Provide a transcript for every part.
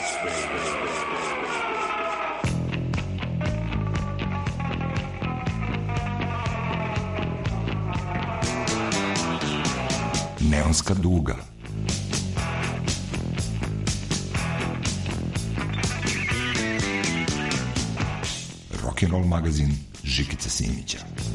Neonska duga. Rock'n'roll magazin Žikice Simića.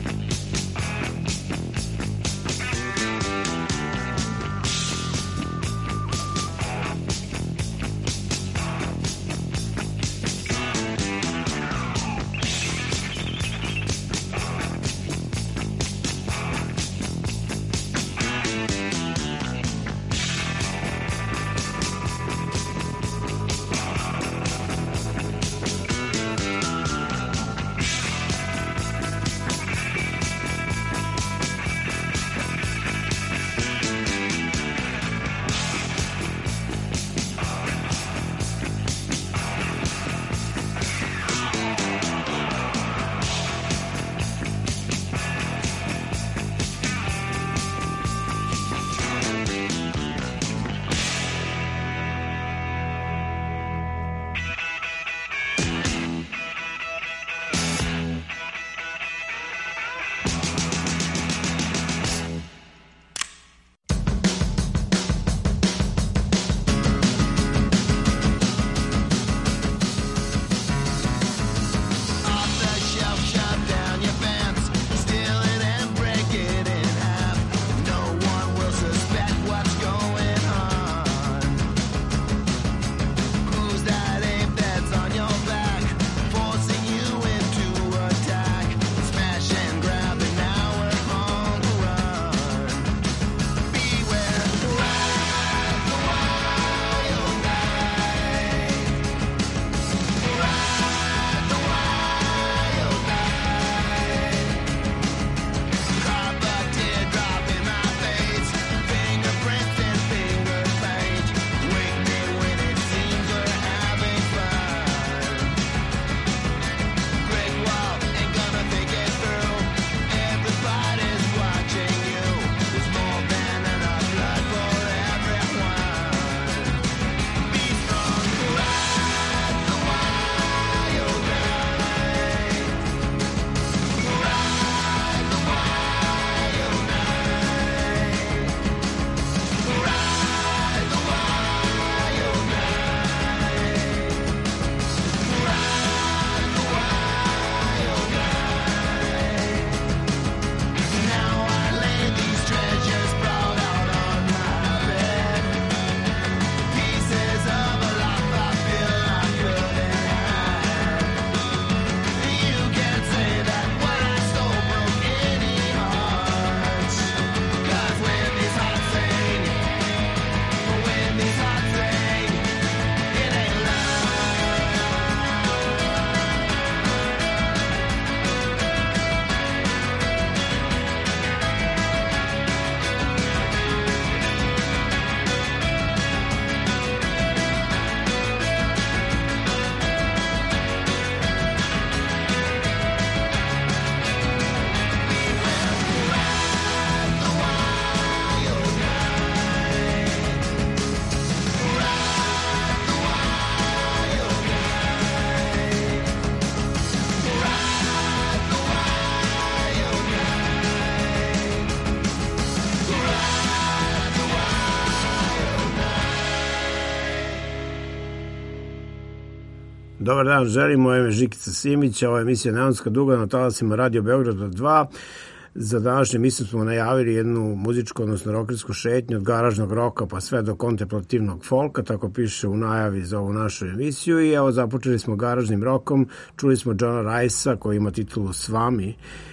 Dobar dan, želim, moje ime Žikica Simića, ova emisija Neonska duga na talasima Radio Beograda 2. Za današnju emisiju smo najavili jednu muzičku, odnosno rockersku šetnju od garažnog roka pa sve do kontemplativnog folka, tako piše u najavi za ovu našu emisiju. I evo, započeli smo garažnim rokom, čuli smo Johna Ricea koji ima titulu Svami,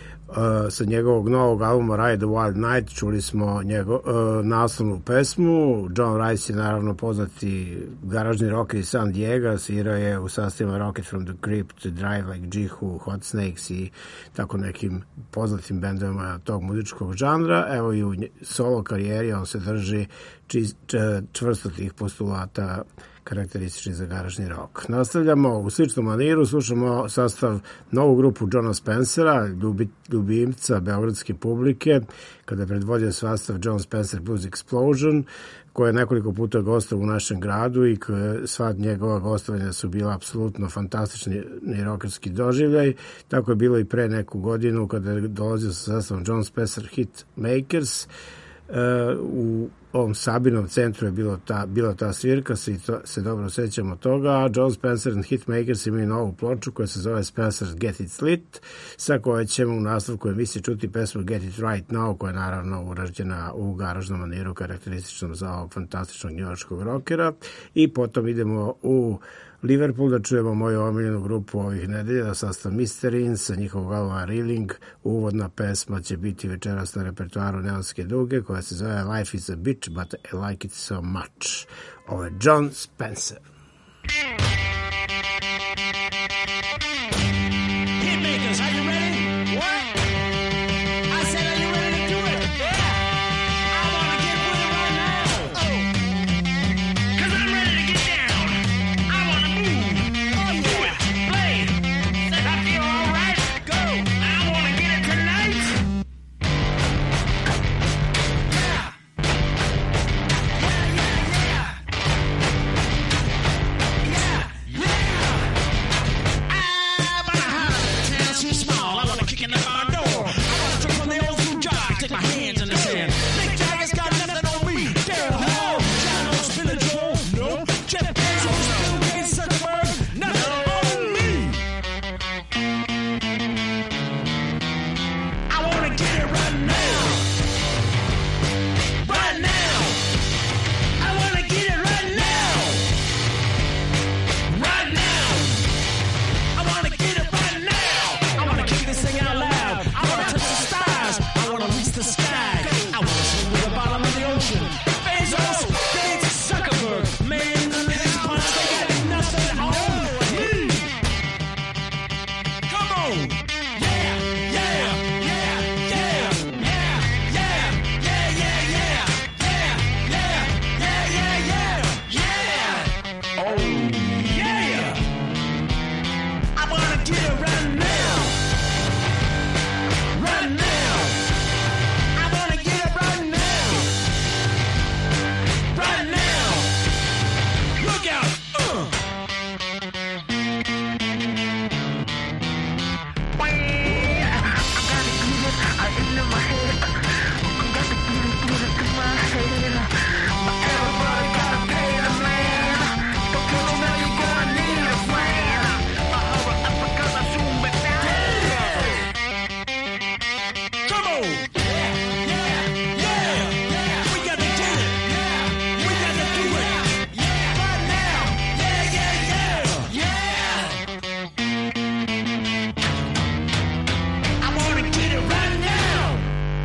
sa njegovog novog albuma Ride the Wild Night, čuli smo naslovnu pesmu. John Rice je naravno poznati garažni rocker iz San Diego, svirao je u sastavima Rocket from the Crypt, Drive Like Jihu, Hot Snakes i tako nekim poznatim bendovima tog muzičkog žanra. Evo i u solo karijeri on se drži čvrsto tih postulata karakteristični za garažni rock. Nastavljamo u sličnom maniru, slušamo sastav novu grupu Johna Spencera, ljubimca beogradske publike, kada je predvodio sastav John Spencer Blues Explosion, koja je nekoliko puta gostao u našem gradu i sva njegova gostovanja su bila apsolutno fantastični rokerski doživljaj. Tako je bilo i pre neku godinu kada je dolazio sa sastavom John Spencer Hitmakers. U ovom Sabinom centru je bila ta svirka, se dobro sećamo toga, a John Spencer and Hitmakers imaju novu ploču koja se zove Spencer Get It Lit, sa koje ćemo u nastavku emisije čuti pesmu Get It Right Now, koja je naravno urađena u garažnom maniru karakterističnom za ovog fantastičnog njujorškog rokera, i potom idemo u Liverpool da čujemo moju omiljenu grupu ovih nedelja, sastav Mysterines sa njihovog albuma Reeling. Uvodna pesma će biti večeras na repertoaru Neonske duge, koja se zove Life is a Bitch, but I like it so much. Ovo je John Spencer. Hitmakers, are you ready? What? I said, are you ready to do it? Yeah! I wanna get with it right now! Oh! 'Cause I'm ready to get down! I wanna move! Oh yeah! Play! Said I feel alright! Go! I wanna get it tonight! Yeah! Yeah, yeah, yeah! I'm on a high, town's too small. I wanna kick in the bar door. I wanna drink from the old school jar, take my hands in the sand. Mick Jagger's got nothing on me. Daryl Hall, John O'Spinner Joel, no. Jeff Bezos, Bill Gates, Zuckerberg, nothing on me. I wanna get it right now. Right now. I wanna get it right now. Right now. I wanna get it right now. I wanna kick this thing out loud. I wanna touch the stars. I wanna reach the sky. I wanna swim to the bottom of the ocean. Bezos, Gates, Zuckerberg, man, these punks, they got nothing on me. Come on. Yeah, yeah, yeah, yeah, yeah, yeah, yeah, yeah, yeah, yeah, yeah, yeah, yeah, yeah. Oh, yeah. I wanna get it right now. Right now. I wanna get it right now. Right now. Look out. Come on. Yeah, yeah, yeah. We got to get it. We got to do it. Right now. Yeah, yeah, yeah. I wanna get it right now.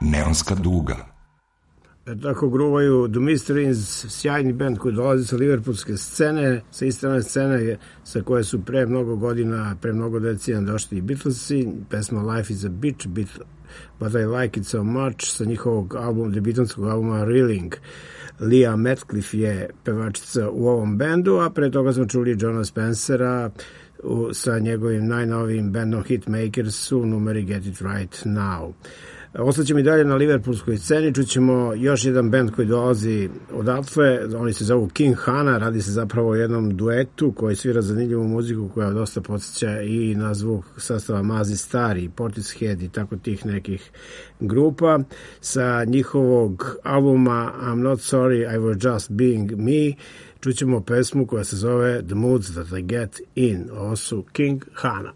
Neonska duga. Tako gruvaju The Mysteries, sjajni band koji dolazi sa liverpoolske scene, sa iste scene sa koje su pre mnogo godina, pre mnogo decenija došli i Beatlesi, pesma Life is a Bitch, But I Like It So Much, sa njihovog debitanskog albuma Reeling. Leah Metcalfe je pevačica u ovom bendu, a pre toga smo čuli Johna Spencera sa njegovim najnovijim bandom Hitmakersu, numeri Get It Right Now. Ostaćemo i dalje na liverpoolskoj sceni, čućemo još jedan band koji dolazi odatle, oni se zovu King Hana, radi se zapravo o jednom duetu koji svira zanimljivu muziku koja dosta podsjeća i na zvuk sastava Mazi Stari, Portishead i tako tih nekih grupa. Sa njihovog albuma I'm Not Sorry, I Was Just Being Me čućemo pesmu koja se zove The Moods That I Get In. Ovo su King Hana.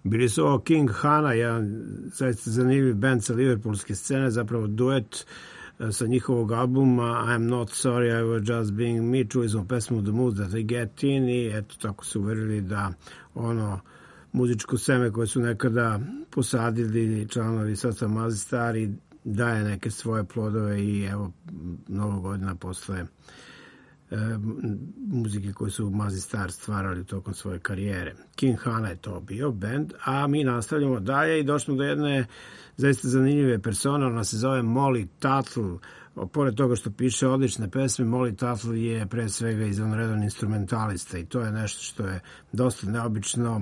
Bili su ovo King Hana, jedan zaista zanimljiv band sa liverpoolske scene, zapravo duet sa njihovog albuma I'm Not Sorry, I Was Just Being Me. Čuli smo pesmu The Mood That I Get In i eto tako su uverili da ono muzičko seme koje su nekada posadili članovi Sastava Mazi Stari daje neke svoje plodove i evo mnogo godina posle muzike koje su Mazi Star stvarali tokom svoje karijere. King Hana je to bio band, a mi nastavljamo dalje i došli do jedne zaista zanimljive persone. Ona se zove Molly Tuttle. Pored toga što piše odlične pesme, Molly Tuttle je pre svega izvanredan instrumentalista i to je nešto što je dosta neobično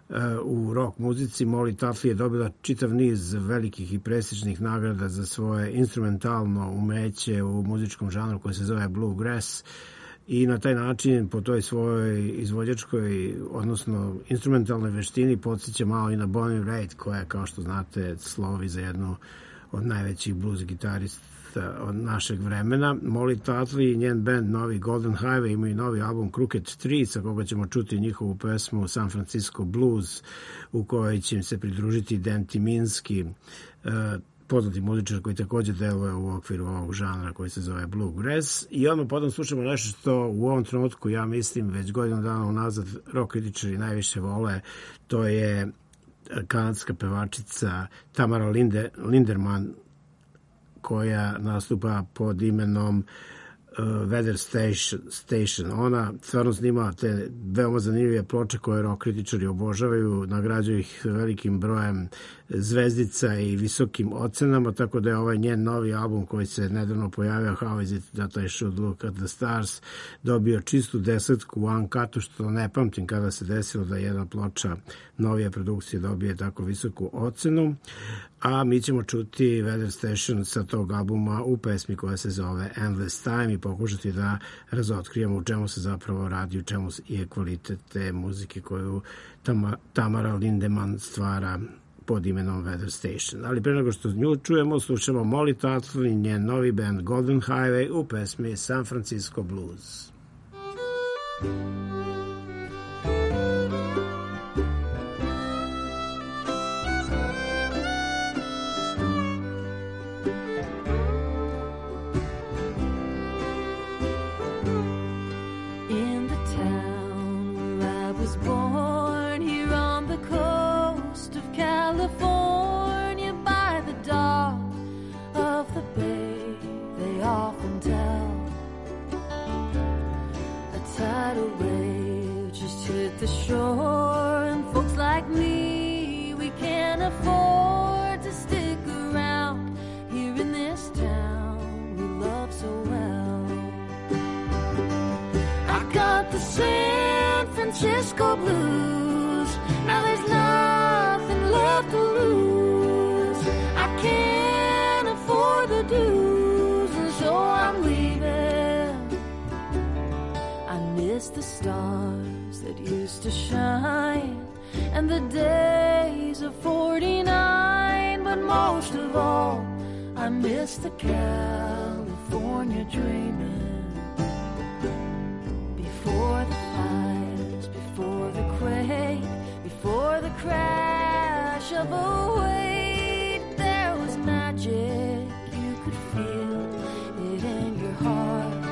u rock muzici. Molly Tuttle je dobila čitav niz velikih i prestižnih nagrada za svoje instrumentalno umeće u muzičkom žanru koji se zove bluegrass i na taj način po toj svojoj izvođačkoj, odnosno instrumentalnoj veštini podsjeća malo i na Bonnie Raitt koja, kao što znate, slovi za jednu od najvećih blues gitarista od našeg vremena. Molly Tuttle i njen band novi Golden Highway imaju novi album Crooked 3 sa koga ćemo čuti njihovu pesmu San Francisco Blues u kojoj će im se pridružiti Dan Timinski, poznati muzičar koji također deluje u okviru ovog žanra koji se zove bluegrass. I onda potom slušamo nešto što u ovom trenutku, ja mislim, već godinu dana unazad rock kritičari najviše vole. To je kanadska pevačica Tamara Linderman koja nastupa pod imenom Weather Station. Ona stvarno snima te veoma zanimljive ploče koje rock kritičari obožavaju, nagrađuju ih velikim brojem zvezdica i visokim ocenama, tako da je ovaj njen novi album koji se nedavno pojavio How Is It That I Should Look At The Stars dobio čistu 10 u uncutu, što ne pamtim kada se desilo da jedna ploča novije produkcije dobije tako visoku ocenu. A mi ćemo čuti Weather Station sa tog albuma u pesmi koja se zove Endless Time i pokušati da razotkrijemo u čemu se zapravo radi, u čemu je kvalitet te muzike koju Tamara Lindemann stvara pod imenom Weather Station. Ali pre nego što nju čujemo, slušamo Molly Tuttle i njen novi band Golden Highway u pesmi San Francisco Blues. The shore, and folks like me, we can't afford to stick around here in this town we love so well. I got the San Francisco blues, now there's nothing left to lose. I can't afford the dues, and so I'm leaving. I miss the stars that used to shine and the days of 49, but most of all I miss the California dreaming. Before the fires, before the quake, before the crash of a wave, there was magic, you could feel it in your heart.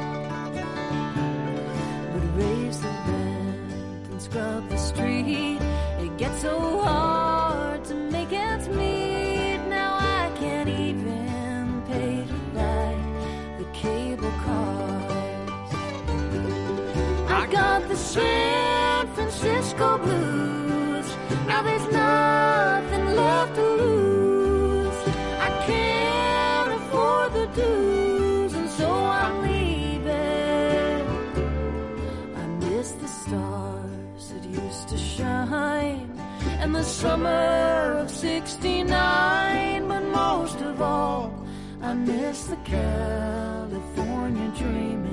But raise the rent, scrub the street, it gets so hard to make ends meet. Now I can't even pay to ride the cable cars. I got the San Francisco blues, now there's nothing left to lose. I can't afford the dues, and so I'm leaving. I miss the stars that used to shine and the summer of 69, but most of all I miss the California dreaming.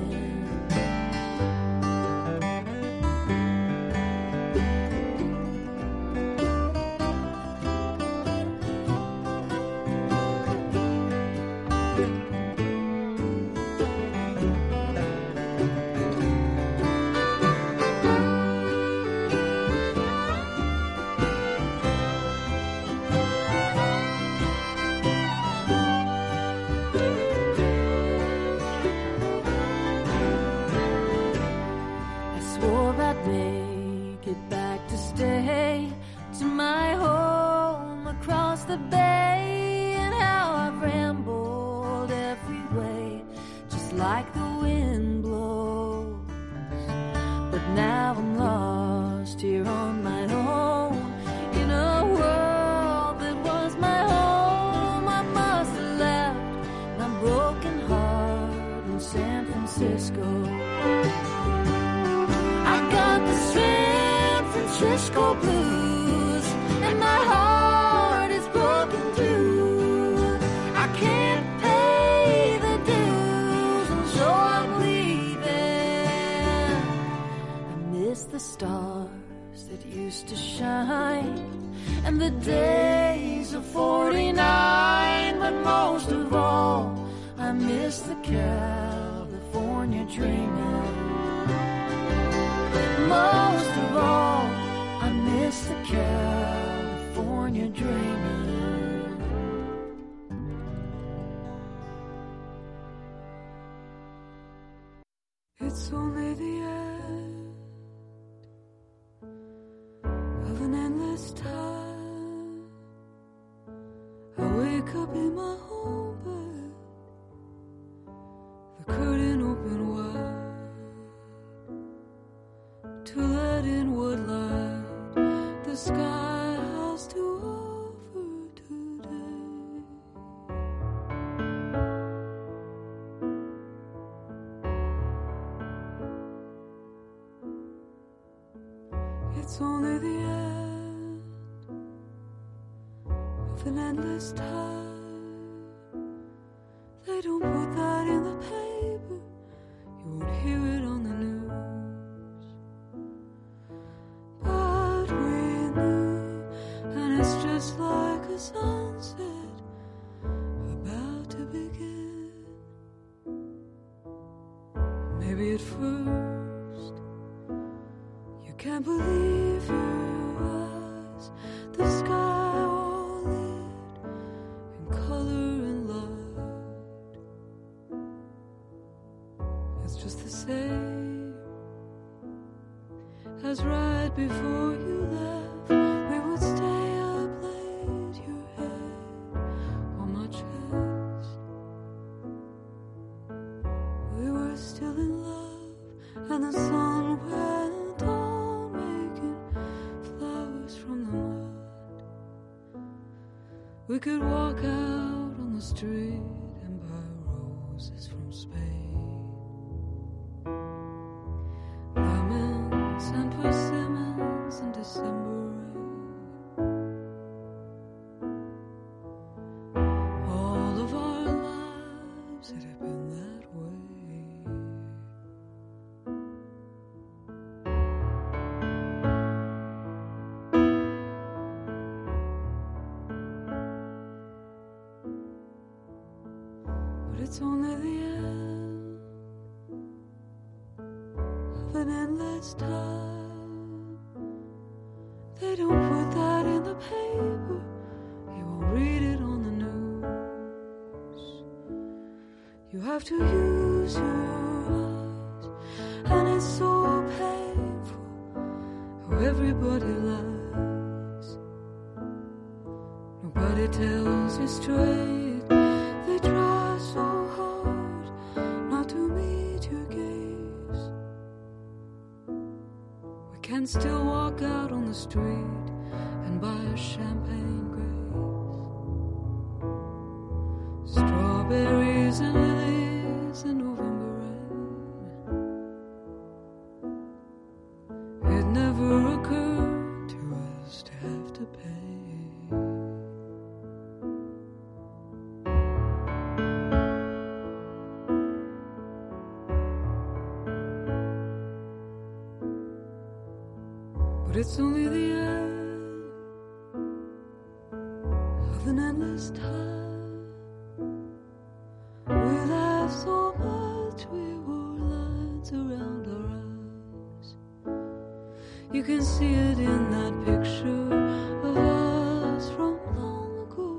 like the wind blows. But now I'm lost here on my own in a world that was my home. I must have left my broken heart in San Francisco. I got the San Francisco blues, and my heart is broken too. I can't pay the dues, and so I'm leaving. I miss the stars that used to shine, and the days of 49. But most of all, I miss the California dreaming. Most of all, I miss the California dreaming. It's only the end of an endless time. I wake up in my home bed, the curtain open wide to let in what light the sky has to offer today. It's only the end of an endless time. They don't put that in the paper, you won't hear it on the news. But we knew, and it's just like a sunset about to begin. Maybe at first you can't believe your eyes, the sky all lit in color and light. It's just the same as right before you left. We would stay up late, your head on my chest. We were still in love, and the sun went on making flowers from the mud. We could walk out on the street and buy roses from Spain, lemons and persimmons in December rain. All of our lives it had been that way. But it's only the end of an endless time. They don't put that in the paper, you won't read it on the news. You have to use your eyes, and it's so painful how everybody lies. Nobody tells you straight, they try so hard not to meet your gaze. We can still walk out on the street and buy a champagne grace, strawberries and lilies in November rain. It never occurred to us to have to pay. But it's only the end of an endless time. We laughed so much we wore lines around our eyes. You can see it in that picture of us from long ago.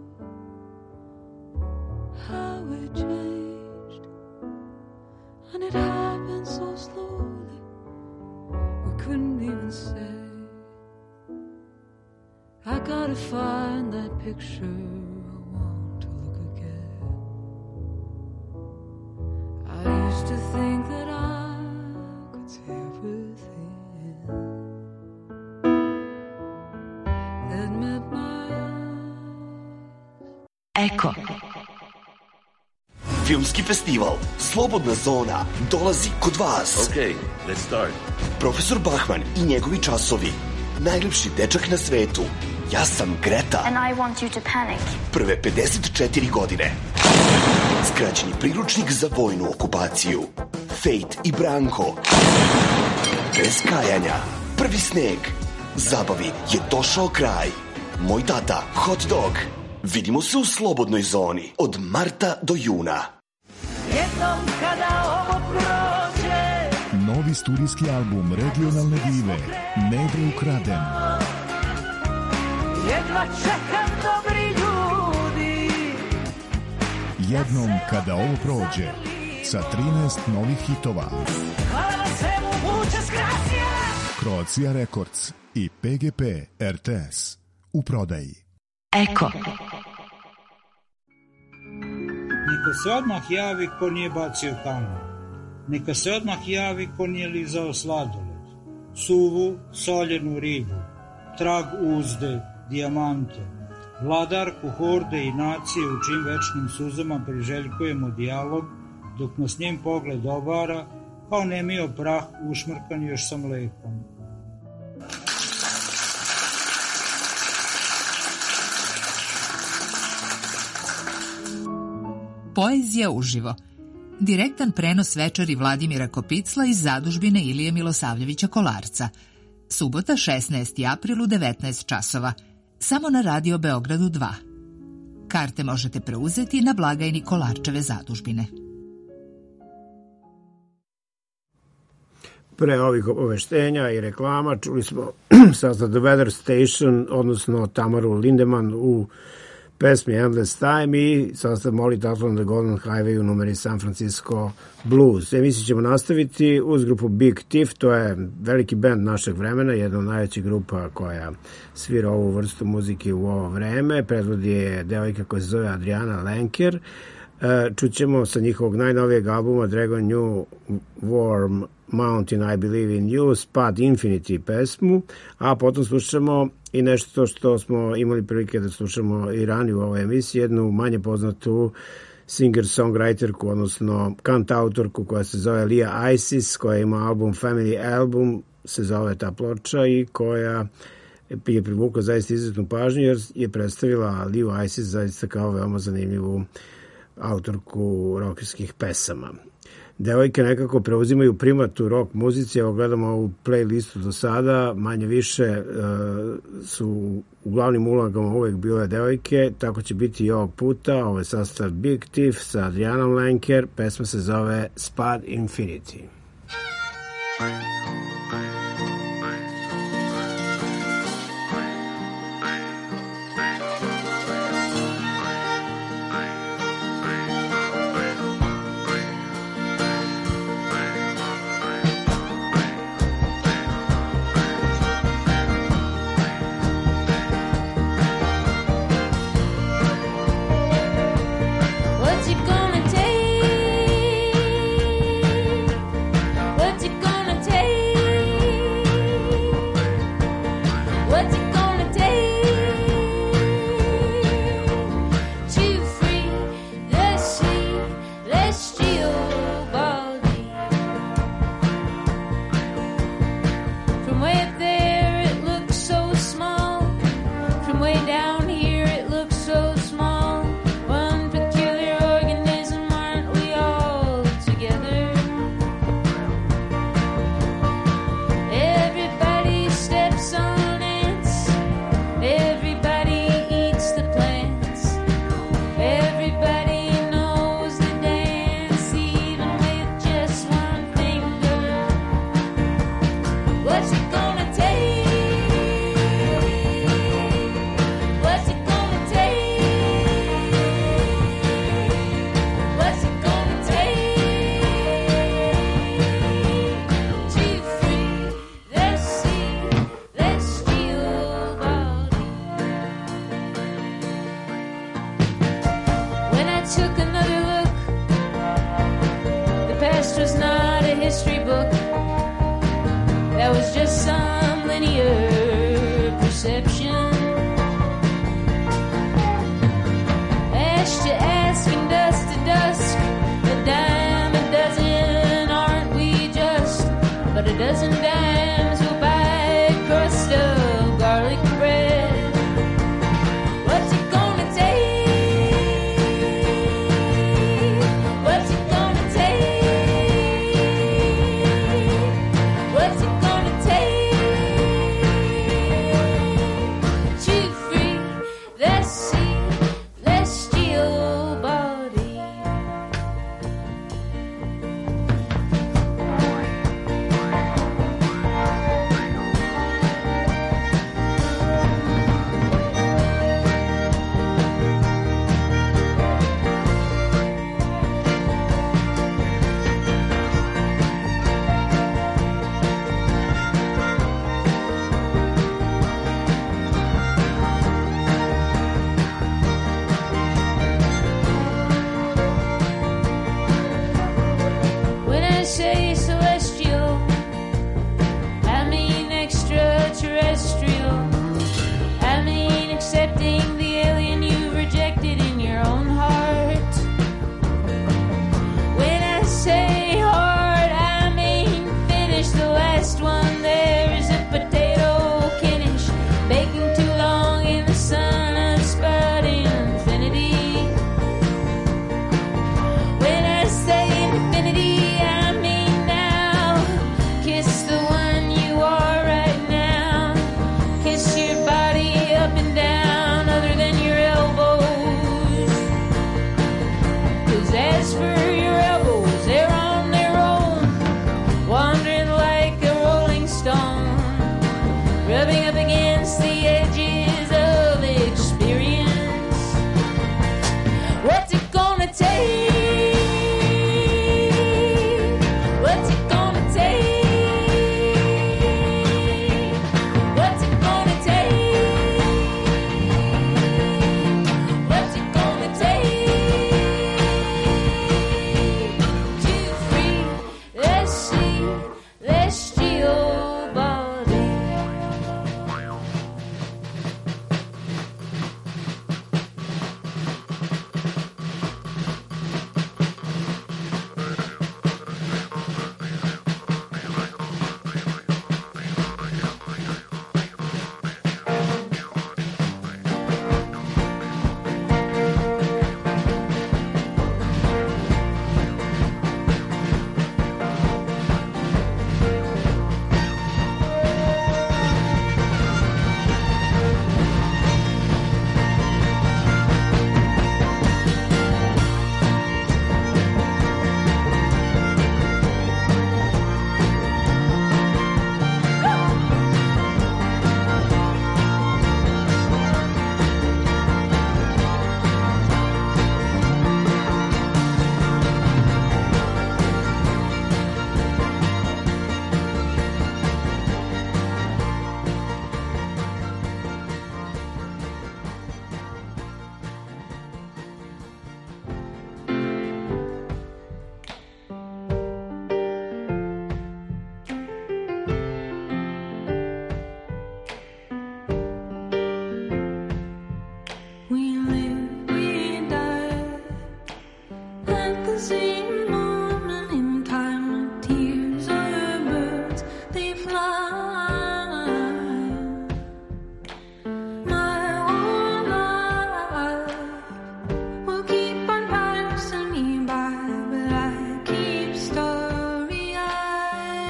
How it changed, and it happened so slowly we couldn't even say. I gotta find that picture, I want to look again. I Eko. Filmski festival Slobodna zona dolazi kod vas. Okay, let's start. Profesor Bachman i njegovi časovi. Najlepši dečak na svetu. Ja sam Greta. And I want you to panic. Prve 54 godine. Skraćeni priručnik za vojnu okupaciju. Fate i Branko. Bez kajanja. Prvi sneg. Zabavi je došao kraj. Moj tata, hot dog. Vidimo se u Slobodnoj zoni od marta do juna. Jednom kada ovo prođe, Novi studijski album Regionalne dive Nedre ukraden. jedva čekam dobri ljudi. Jednom kada ovo prođe sa 13 novih hitova. Hvala na svemu, muchas gracias. Croatia Records i PGP RTS u prodaji. Eko. Neka se odmah javi ko nije bacio kamen. Neka se odmah javi ko nije lizao sladoled, suvu, soljenu ribu, trag uzde, dijamante, vladarku horde i nacije u čim večnim suzama priželjkujemo dijalog, dok nas njen pogled obara, kao nemio prah ušmrkan još sa mlekom. Poezija uživo. Direktan prenos večeri Vladimira Kopicla iz zadužbine Ilije Milosavljevića Kolarca. Subota 16. april u 19 časova. Samo na Radio Beogradu 2. Karte možete preuzeti na blagajni Kolarčeve zadužbine. Pre ovih obaveštenja i reklama čuli smo sastav The Weather Station, odnosno Tamaru Lindemann u pesmi Endless Time i sastav Molly Tuttle na The Golden Highway u numeri San Francisco Blues. Emisiju ćemo nastaviti uz grupu Big Thief, to je veliki bend našeg vremena, jedna od najvećih grupa koja svira ovu vrstu muzike u ovo vreme. Predvodi je devojka koja se zove Adriana Lenker. Čućemo sa njihovog najnovijeg albuma Dragon New Warm Mountain I Believe in You, Spad Infinity pesmu, a potom slušamo i nešto što smo imali prilike da slušamo i ranije u ovoj emisiji, jednu manje poznatu singer-songwriterku, odnosno kantautorku koja se zove Lia Isis, koja ima album Family Album, se zove ta ploča i koja je privukla zaista izuzetnu pažnju jer je predstavila Liu Isis zaista kao veoma zanimljivu autorku rokerskih pesama. Devojke nekako preuzimaju primat u rock muzici, evo gledamo ovu playlistu do sada, manje više su u glavnim ulogama uvek bile devojke, tako će biti i ovog puta. Ovo je sastav Big Thief sa Adrianom Lenker, pesma se zove Spad Infinity. What's it gonna take? What's it gonna take? What's it gonna take to free the celestial body? From way up there it looks so small. From way down here it looks so small. One peculiar organism, aren't we all together? Everybody steps on ants. Everybody eats the plants. Everybody knows the dance, even with just one finger. What's it gonna take? What's it gonna take? What's it gonna take to free the celestial body? When I took another look, the past was not a history book. That was just some linear perception. As dozen dimes will buy a crust of garlic bread. What's it gonna take? What's it gonna take? What's it gonna take to free the celestial body? When I say celestial, I mean extraterrestrial. I mean accepting the alien you've rejected in your own heart. When I say hard, I mean finish the last one. There's a potato kiddish baking too long in the sun of spouting infinity. When I say infinity, I mean now. Kiss the one you are right now. Kiss your body up and down, other than your elbows. 'Cause as for your elbows, they're on their own, wandering like a rolling stone, rubbing up against the edges of experience. What's it gonna take? What's it gonna take? What's it gonna take? What's it gonna take to free the celestial body? We live, we die at the same moment in time. Tears are birds, they fly. My whole life will keep on passing me by, but I keep starry-eyed.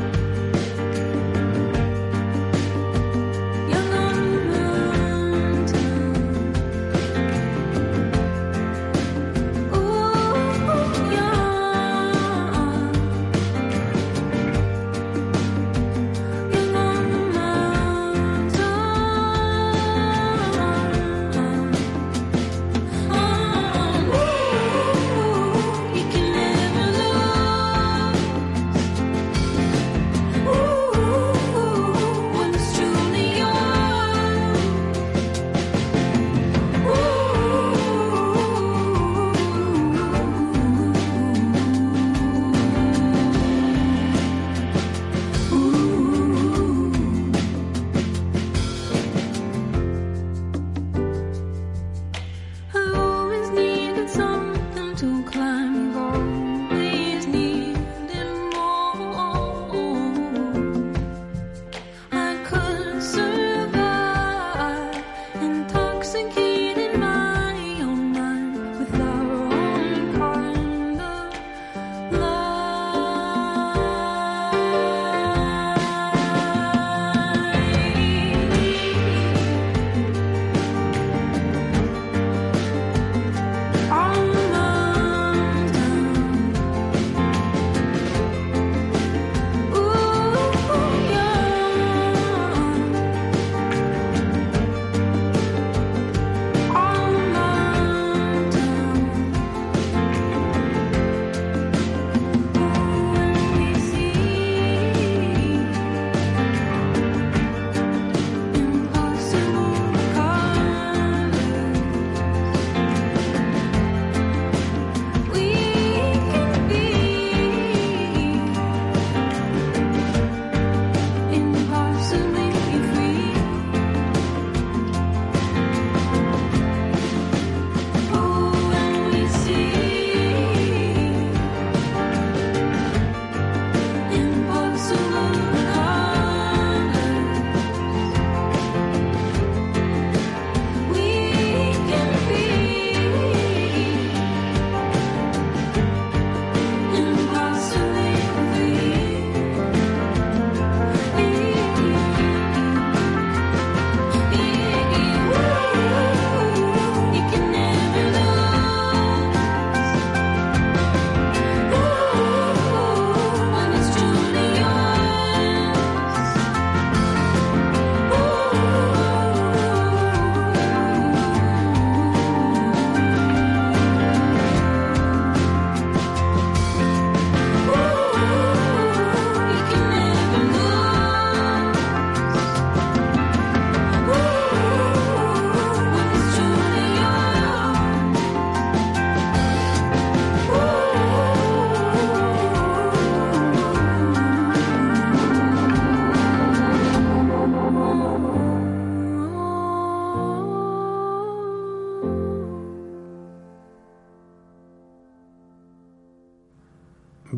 Young on the moon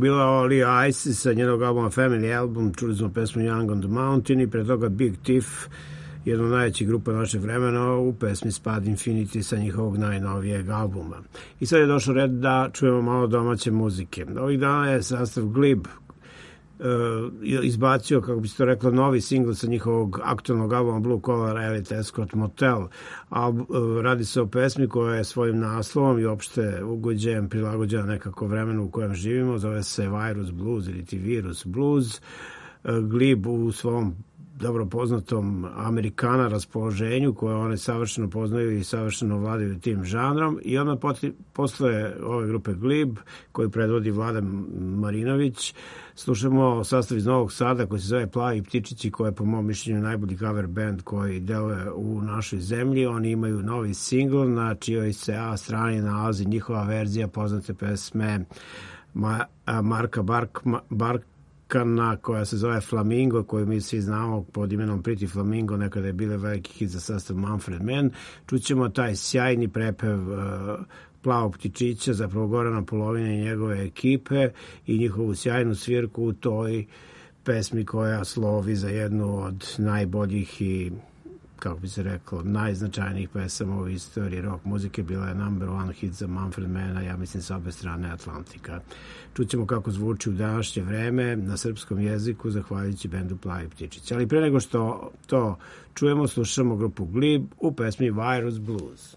bila Oli Ice sa njenog albuma Family Album, čuli smo pesmu Young on the Mountain i pre toga Big Thief, jedna od najvećih grupa našeg vremena, u pesmi Spad Infinity sa njihovog najnovijeg albuma. I sad je došao red da čujemo malo domaće muzike. Ovih dana je sastav Glib izbacio, kako bi se to reklo, novi singl sa njihovog aktualnog albuma Blue Collar Elite Escort Motel. Radi se o pesmi koja je svojim naslovom i opšte ugođajem prilagođena nekako vremenu u kojem živimo. Zove se Virus Blues ili ti Virus Blues. Glib u svom dobro poznatom Amerikana raspoloženju koje one savršeno poznaju i savršeno vladaju tim žanrom, i onda posle ove grupe Glib koju predvodi Vlada Marinović slušamo sastav iz Novog Sada koji se zove Plavi ptičići, koji je po mom mišljenju najbolji cover band koji deluje u našoj zemlji. Oni imaju novi singl na čijoj se A strani nalazi njihova verzija poznate pesme Marka Barkana koja se zove Flamingo, koju mi svi znamo pod imenom Pretty Flamingo, nekada je bile veliki hit za sastav Manfred Mann. Čućemo taj sjajni prepev Plavog ptičića, zapravo Gorana Polovine i njegove ekipe, i njihovu sjajnu svirku u toj pesmi koja slovi za jednu od najboljih i, kako bi se reklo, najznačajnijih pesama u istoriji rock muzike. Bila je number one hit za Manfred Manna, ja mislim, sa obe strane Atlantika. Čućemo kako zvuči u današnje vreme na srpskom jeziku, zahvaljujući bendu Plavi ptičić. Ali pre nego što to čujemo, slušamo grupu Glib u pesmi Virus Blues.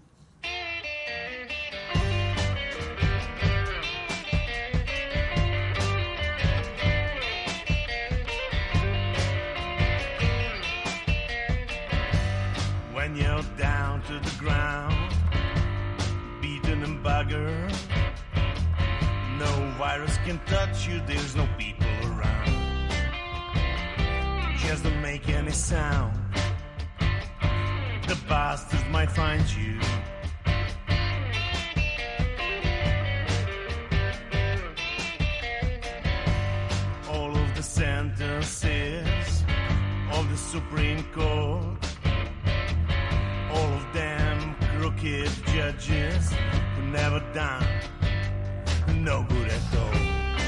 Down to the ground, beaten and buggered. No virus can touch you, there's no people around. Just don't make any sound, the bastards might find you. All of the sentences of the Supreme Court, all of them crooked judges who never done no good at all.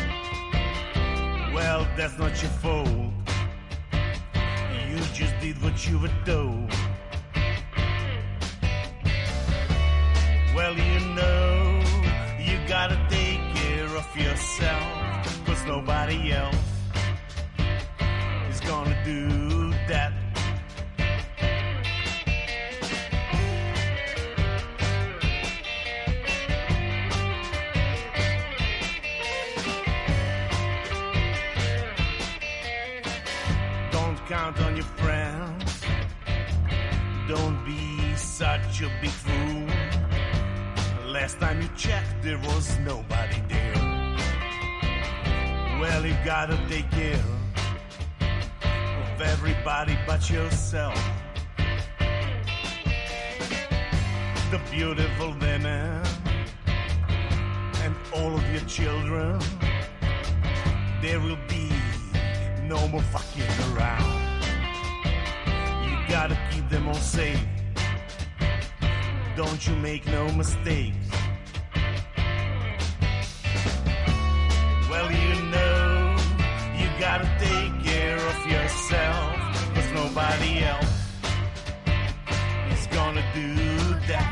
Well, that's not your fault. You just did what you were told. Well, you know, you gotta take care of yourself, 'cause nobody else is gonna do that. Count on your friends. Don't be such a big fool. Last time you checked, there was nobody there. Well, you gotta take care of everybody but yourself. The beautiful women and all of your children. There will be no more fucking around. You gotta keep them all safe. Don't you make no mistakes. Well, you know, you gotta take care of yourself, 'cause nobody else is gonna do that.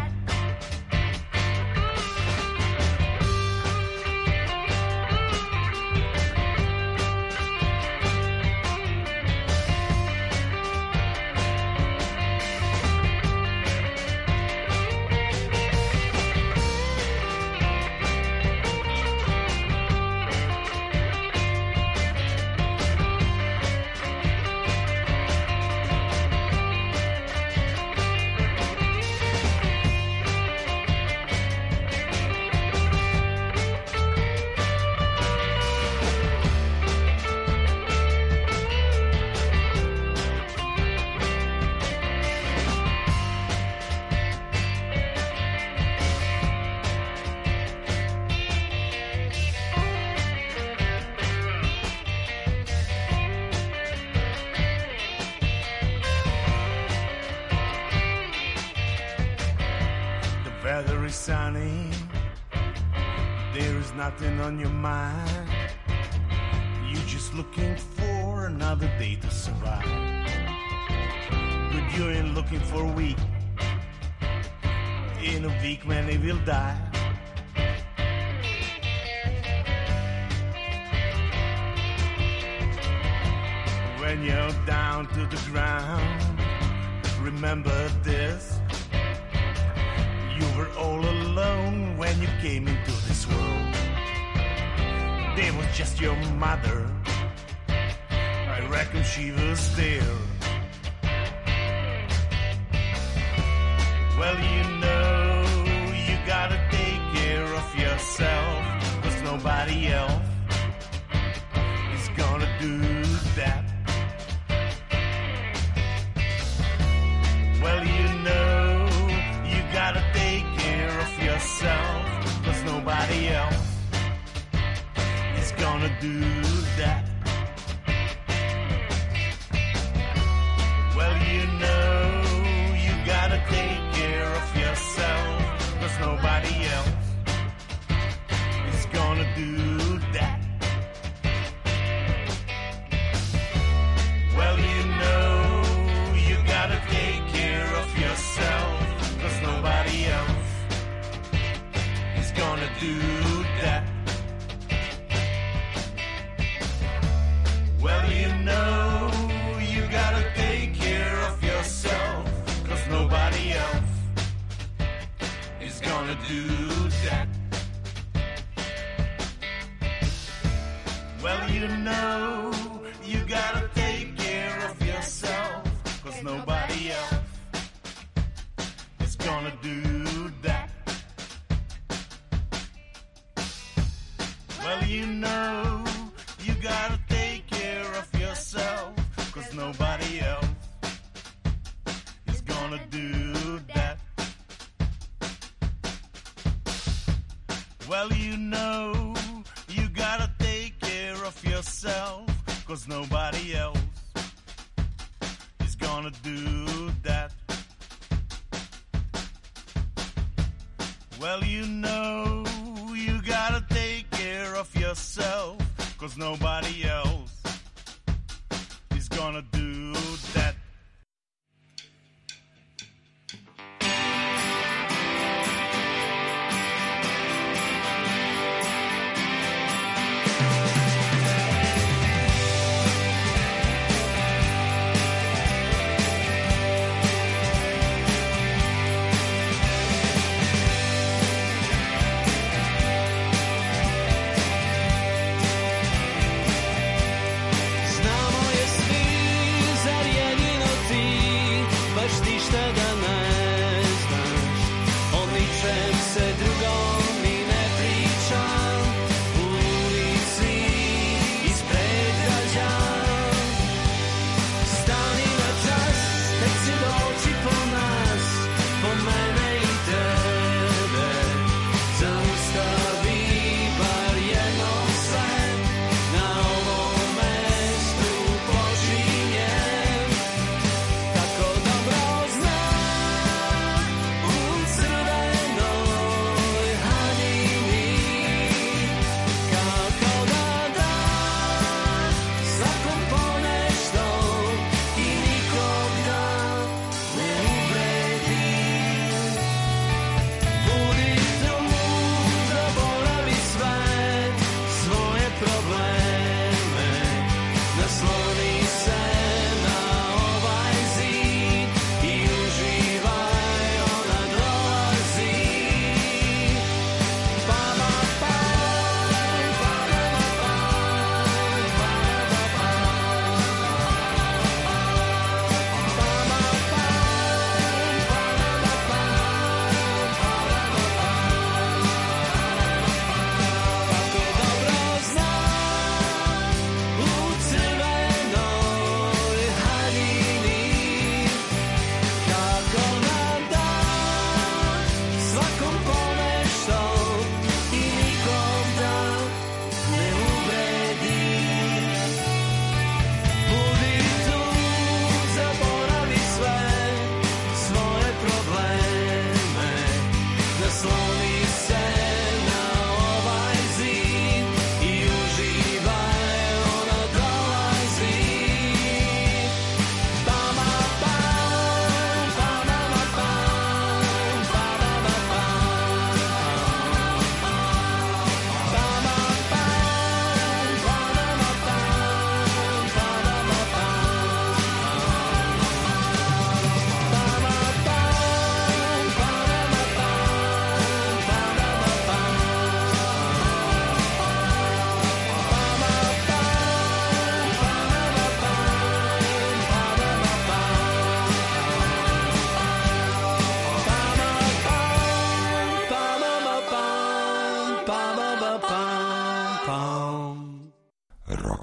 Weather is sunny, there is nothing on your mind. looking for another day to survive. But you ain't looking for a week. In a week, many will die. When you're down to the ground, remember this. You were all alone when you came into this world. There was just your mother. I reckon she was there. Well, you know you gotta take care of yourself, 'cause nobody else is gonna do that. Well, you know you gotta take care of yourself, 'cause nobody else is gonna do that. Well, you know you gotta take care of yourself, 'cause nobody else is gonna do that. Well, you know you gotta take care of yourself, 'cause nobody else is gonna do that. Well, you know you gotta take care of yourself, 'cause nobody else is gonna do that. Well, you know you gotta take care of yourself, 'cause nobody else is gonna do that. Well, you know you gotta take care of yourself, 'cause nobody else is gonna do that. Well, you know you gotta take care of yourself, 'cause nobody else is gonna do that. Well, you know you gotta take care of yourself, 'cause nobody else is gonna do that. Znamo je svi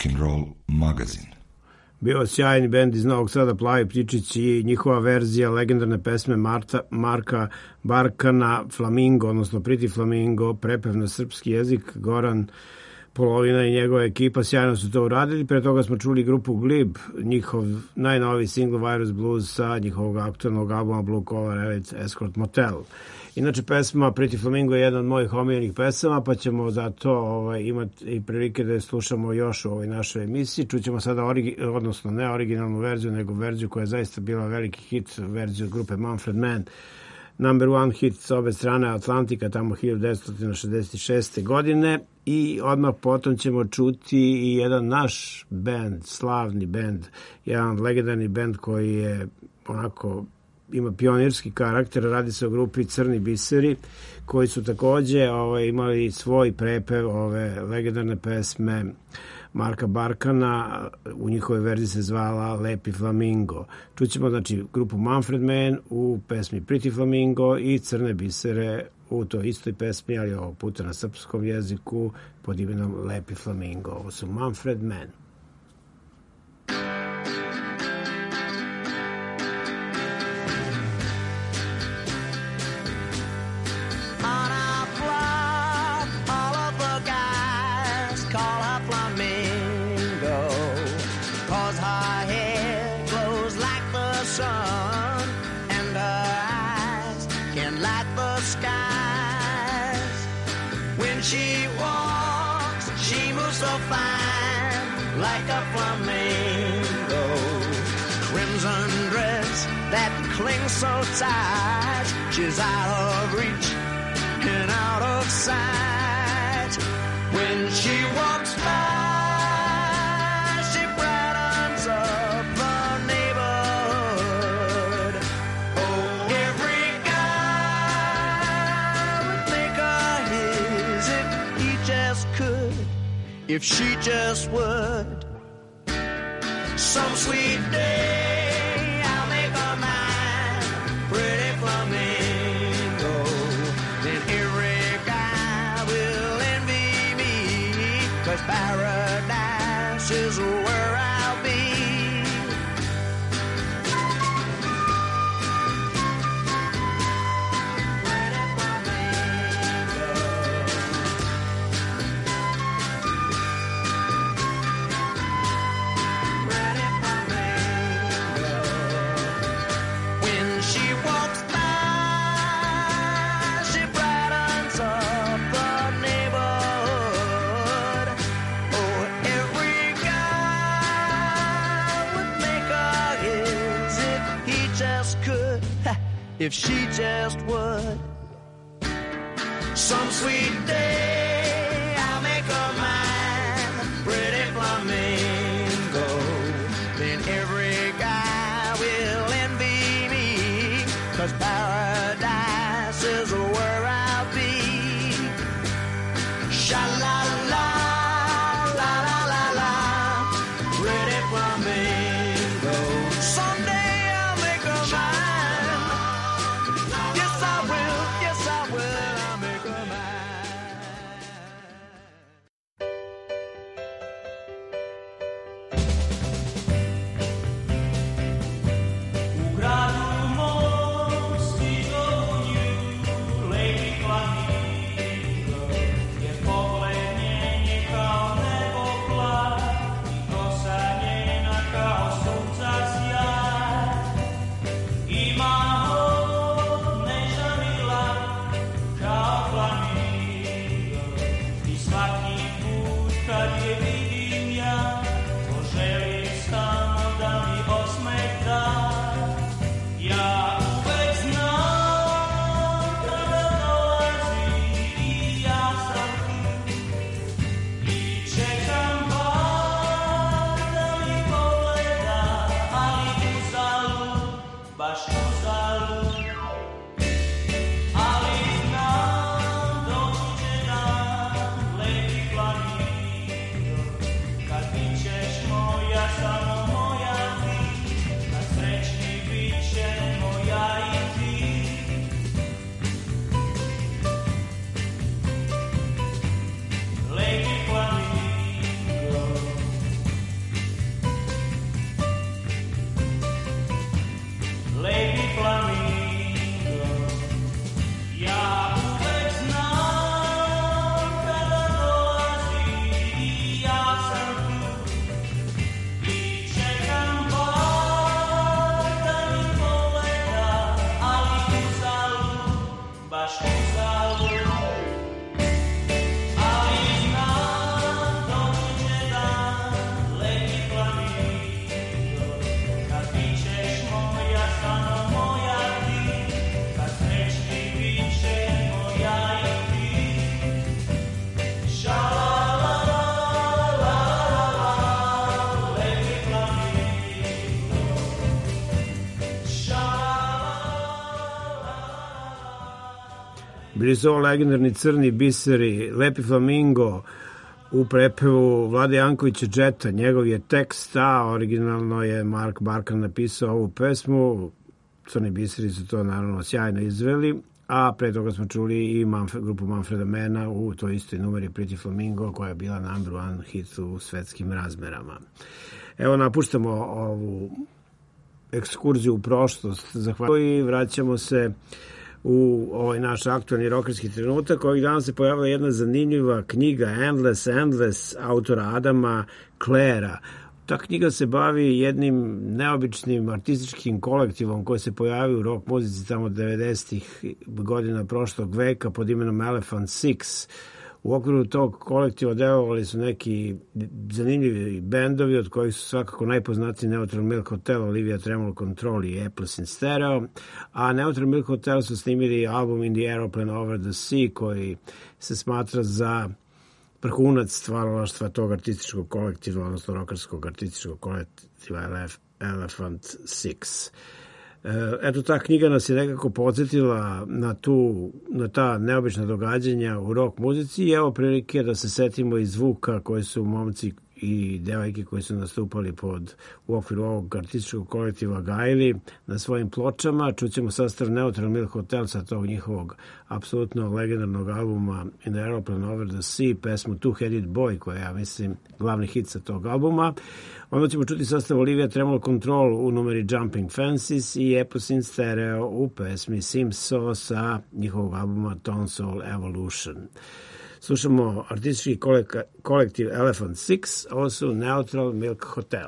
Rock'n'Roll magazin. Bio sjajni bend iz Novog Sada, Plavi ptičići, i njihova verzija legendarne pesme Marka Barkana, Flamingo, odnosno Pretty Flamingo, prepev na srpski jezik. Goran Polovina i njegova ekipa sjajno su to uradili. Pre toga smo čuli grupu Glib, njihov najnoviji single Virus Blues sa njihovog aktualnog albuma Blue Collar Escort Motel. Inače, pesma Pretty Flamingo je jedna od mojih omiljenih pesama, pa ćemo zato imati i prilike da je slušamo još u ovoj našoj emisiji. Čućemo sada odnosno ne originalnu verziju, nego verziju koja je zaista bila veliki hit, verziju grupe Manfred Mann. Number one hit sa obe strane Atlantika, tamo 1966. godine, i odmah potom ćemo čuti i jedan naš band, slavni band, jedan legendarni band koji je onako ima pionirski karakter. Radi se o grupi Crni biseri, koji su takođe imali svoj prepev ove legendarne pesme Marka Barkana. U njihovoj verziji se zvala Lepi Flamingo. Čućemo znači grupu Manfred Mann u pesmi Pretty Flamingo i Crne bisere u toj istoj pesmi, ali ovog puta na srpskom jeziku pod imenom Lepi Flamingo. Ovo su Manfred Mann. She walks, she moves so fine, like a flamingo. Crimson dress that clings so tight, she's out of reach and out of sight. When she walks by, she brightens up the neighborhood. Oh, every guy would make her his if he just could, if she just would. Some sweet day I'll make her mine, pretty flamingo. Then every guy will envy me, 'cause paradise is where I'll be. If she just would. Some sweet day I'll make her mine, pretty flamingo. Then every guy will envy me, 'cause paradise is where I'll be. Sha-la-la, la-la-la-la, pretty flamingo. Someday I'll make her mine. Bili su ovo legendarni Crni biseri, Lepi flamingo u prepevu Vlade Jankovića Džeta. Njegov je tekst, a originalno je Mark Barkan napisao ovu pesmu. Crni biseri su to naravno sjajno izveli, a pre toga smo čuli i grupu Manfreda Mana u toj istoj numeri Pretty Flamingo, koja je bila number one hit u svetskim razmerama. Evo, napuštamo ovu ekskurziju u prošlost i vraćamo se u ovaj naš aktualni rokerski trenutak. Ovih dana se pojavila jedna zanimljiva knjiga Endless autora Adama Clarea. Ta knjiga se bavi jednim neobičnim artističkim kolektivom koji se pojavio u rock muzici tamo 90-ih godina prošlog veka pod imenom Elephant Six. U okviru tog kolektiva delovali su neki zanimljivi bendovi, od kojih su svakako najpoznatiji Neutral Milk Hotel, Olivia Tremolo Control i Apples in Stereo, a Neutral Milk Hotel su snimili album In the Aeroplane Over the Sea, koji se smatra za vrhunac stvaralaštva tog artističkog kolektiva, odnosno rokarskog artističkog kolektiva Elephant Six. Eto, ta knjiga nas je nekako podsjetila na ta neobična događanja u rock muzici i evo prilike da se setimo i zvuka koji su momci i devojke koji su nastupali u okviru ovog artističkog kolektiva gajili na svojim pločama. Čućemo sastav Neutral Milk Hotel sa tog njihovog apsolutno legendarnog albuma In the Aeroplane Over the Sea, pesmu Two-Headed Boy, koja je, ja mislim, glavni hit sa tog albuma. Onda ćemo čuti sastav Olivia Tremolo Control u numeri Jumping Fences i Apples in Stereo u pesmi Simso sa njihovog albuma Tone Soul Evolution. Slušamo artistički kolektiv Elephant Six, ovo su Neutral Milk Hotel.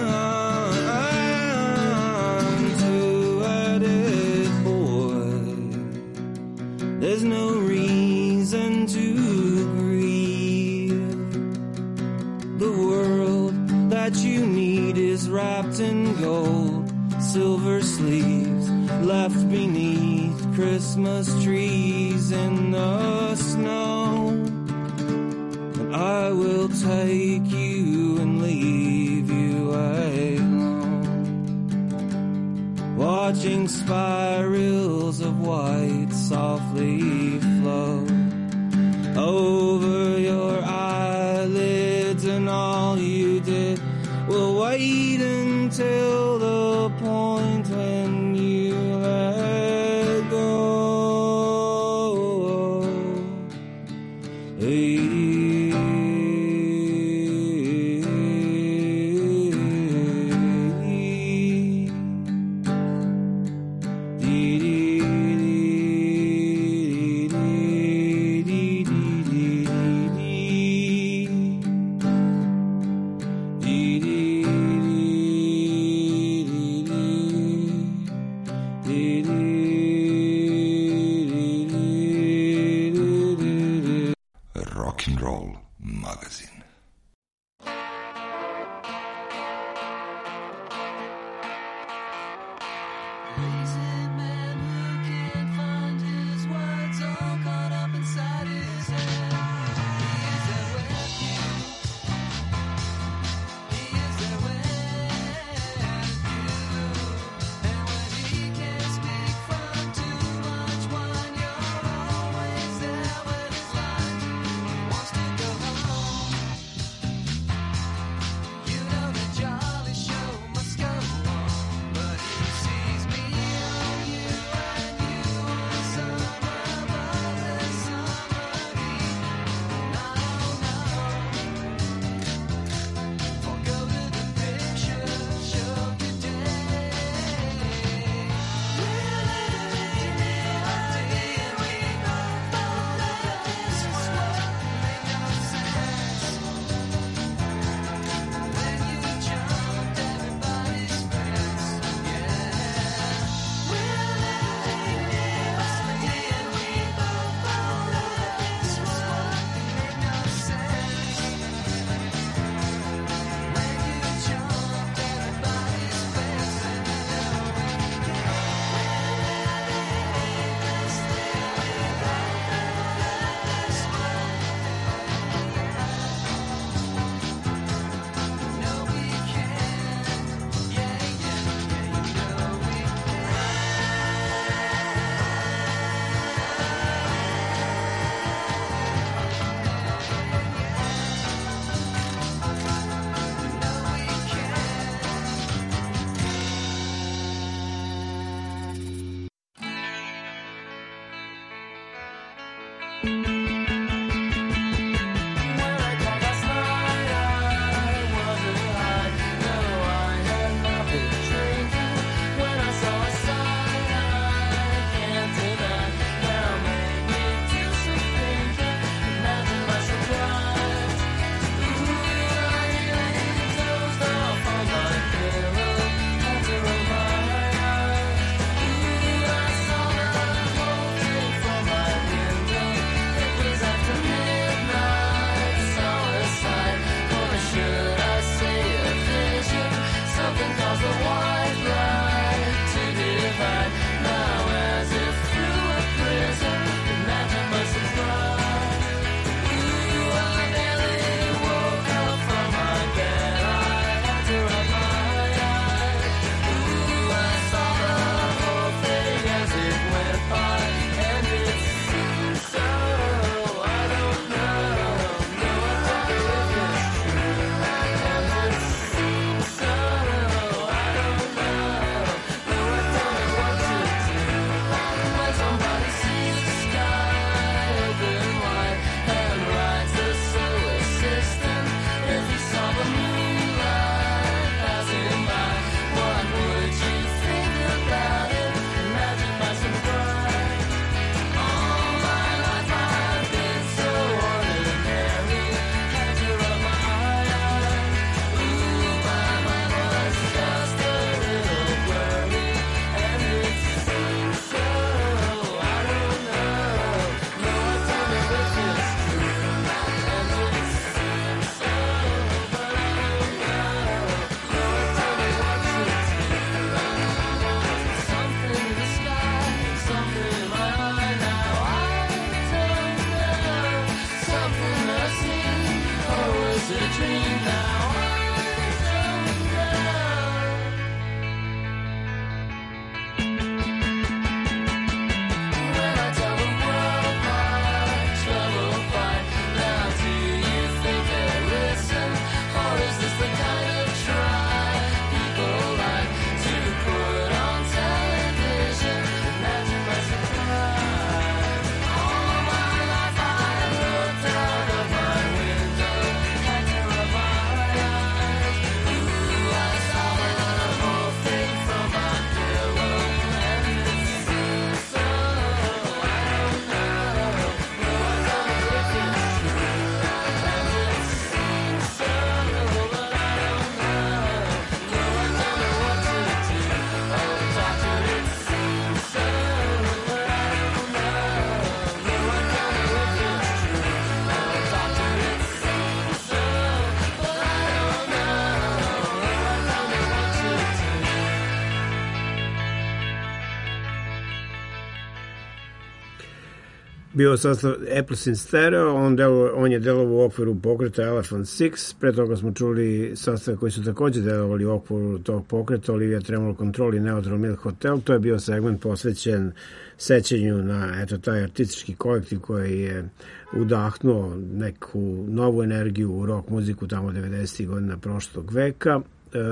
Two-headed boy left beneath Christmas trees in the snow. And I will take you and leave you alone, watching spirals of white softly flow over your eyelids, and all you did will wait until the point when you let go. Rock and Roll magazin. bio sastav Apples in Stereo, on je delovao u okviru pokreta Elephant Six, pre toga smo čuli sastave koji su takođe delovali u okviru tog pokreta, Olivia Tremolo Control i Neutral Milk Hotel. To je bio segment posvećen sećanju na taj artistički kolektiv koji je udahnuo neku novu energiju u rock muziku tamo 90. godina prošlog veka.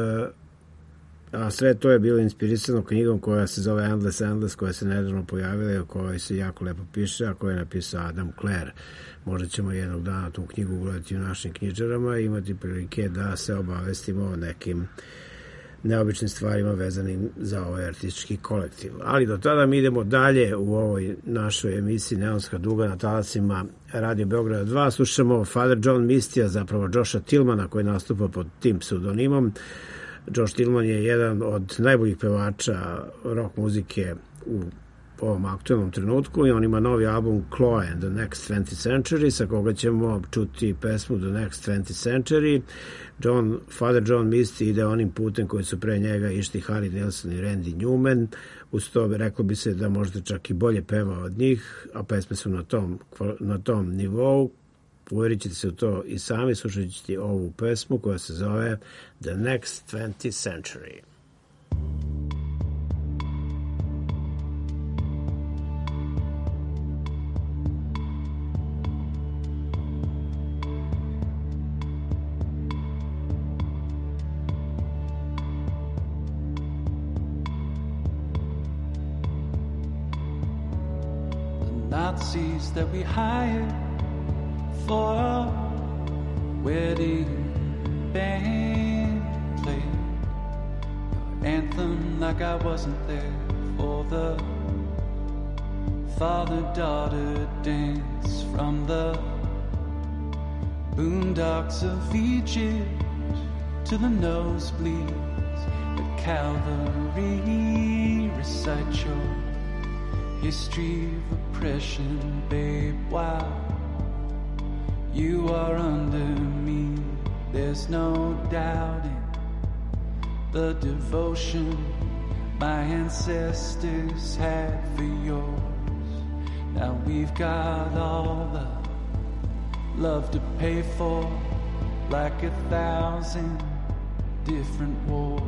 A sve to je bilo inspirisano knjigom koja se zove Endless, koja se nedavno pojavila i o kojoj se jako lepo piše, a koju je napisao Adam Clare. Možda ćemo jednog dana tu knjigu ugledati u našim knjižarama i imati prilike da se obavestimo o nekim neobičnim stvarima vezanim za ovaj artistički kolektiv. Ali do tada mi idemo dalje u ovoj našoj emisiji Neonska duga na talasima Radio Beograda 2. Slušamo Father John Mistija, zapravo Josha Tillmana, koji nastupa pod tim pseudonimom. Josh Tillman je jedan od najboljih pevača rock muzike u ovom aktualnom trenutku i on ima novi album Chloe and the Next 20th Century, sa koga ćemo čuti pesmu The Next 20th Century. Father John Misty ide onim putem koji su pre njega išli Harry Nilsson i Randy Newman. Uz to reklo bi se da možda čak i bolje peva od njih, a pesme su na tom nivou. Uverit ćete se u to i sami slušajući ovu pesmu koja se zove The Next 20th Century. The Nazis that we hired for a wedding band played your anthem like I wasn't there for the father-daughter dance from the boondocks of Egypt to the nosebleeds at Calvary. Recite your history of oppression, babe, while you are under me. There's no doubting the devotion my ancestors had for yours. Now we've got all the love to pay for, like 1,000 different wars.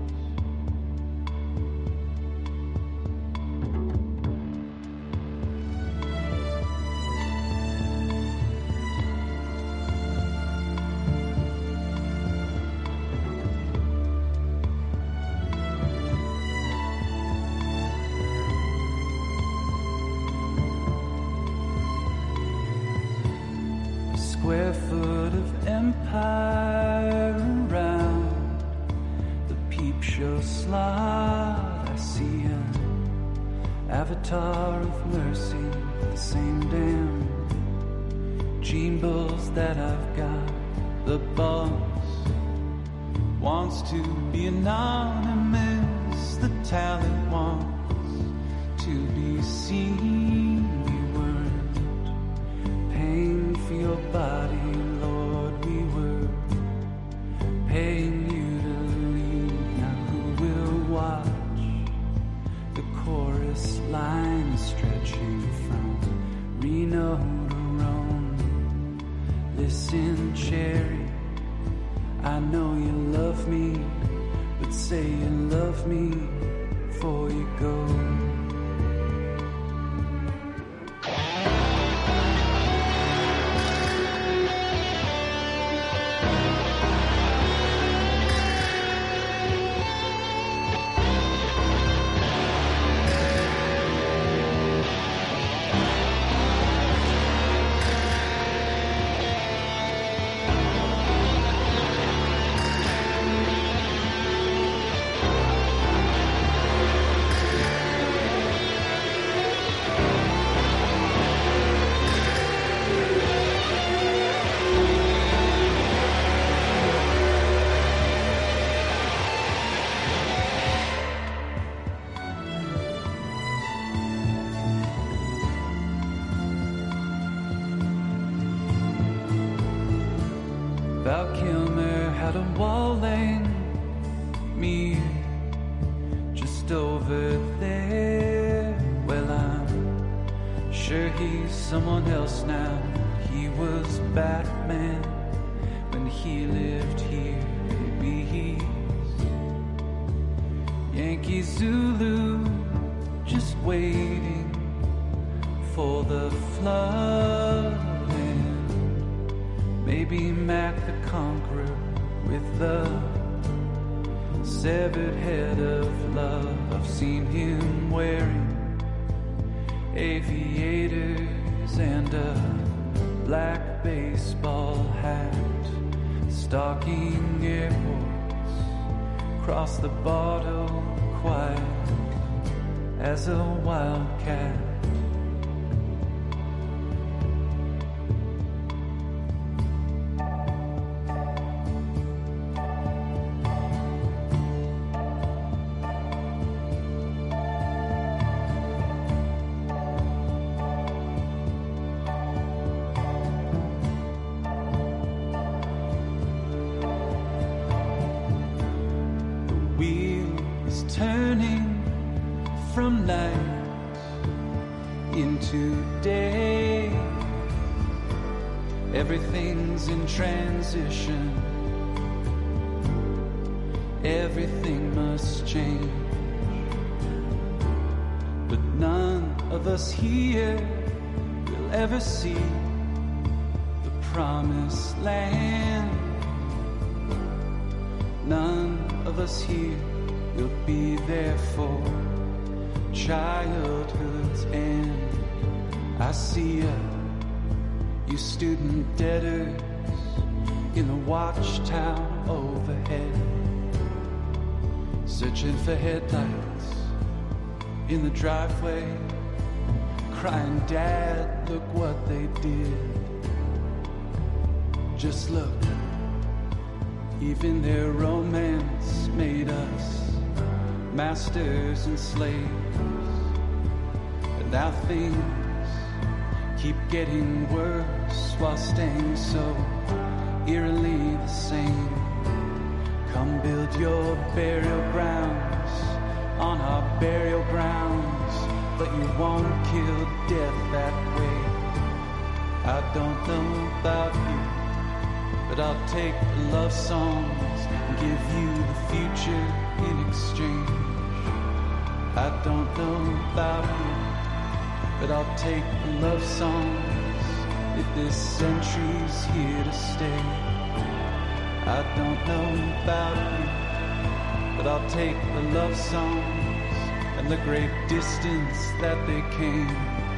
Square foot of empire around the peep show slot. I see an avatar of mercy, the same damn gene bulls that I've got. The boss wants to be anonymous, the talent wants to be seen. We weren't paying for your body, Lord, we were paying you to leave. Now who will watch the chorus line stretching from Reno to Rome? Listen, Cherry, I know you love me, but say you love me before you go. Val Kilmer had a wall lane, me just over there. Well, I'm sure he's someone else now. He was Batman when he lived here. Maybe he's Yankee Zulu, just waiting for the flood. And maybe Mac the Conqueror with the severed head of love. I've seen him wearing aviators and a black baseball hat, stalking airports, cross the border quiet as a wildcat. Everything's in transition. Everything must change. But none of us here will ever see the promised land. None of us here will be there for childhood's end. I see you student debtors in the watchtower overhead, searching for headlights in the driveway, crying, Dad, look what they did. Just look, even their romance made us masters and slaves. And now things keep getting worse while staying so eerily the same. Come build your burial grounds on our burial grounds, but you won't kill death that way. I don't know about you, but I'll take the love songs and give you the future in exchange. I don't know about you, but I'll take the love songs if this century's here to stay. I don't know about you, but I'll take the love songs and the great distance that they came.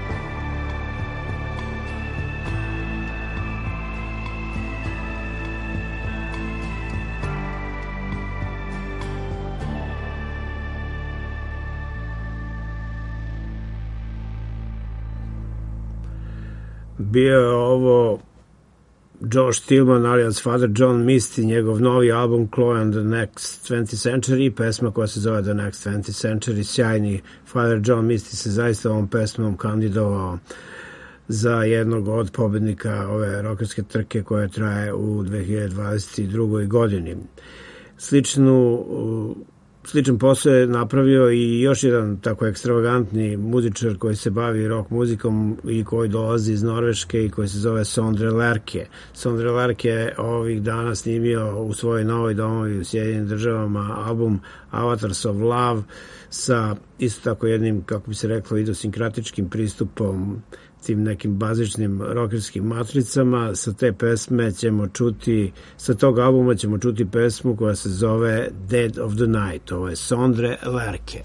Bio je ovo Josh Tillman alias Father John Misty, njegov novi album Chloe and the Next 20th Century, pesma koja se zove The Next 20th Century. Sjajni Father John Misty se zaista ovom pesmom kandidovao za jednog od pobednika ove rokerske trke koja traje u 2022. godini. Sličan posao je napravio i još jedan tako ekstravagantni muzičar koji se bavi rock muzikom i koji dolazi iz Norveške i koji se zove Sondre Lerche. Sondre Lerche je ovih dana snimio u svojoj novoj domovi u Sjedinim državama album Avatars of Love sa isto tako jednim, kako bi se reklo, idiosinkratičkim pristupom tim nekim bazičnim rokerskim matricama. Sa te pesme ćemo čuti, sa tog albuma ćemo čuti pesmu koja se zove Dead of the Night. Ovo je Sondre Lerche.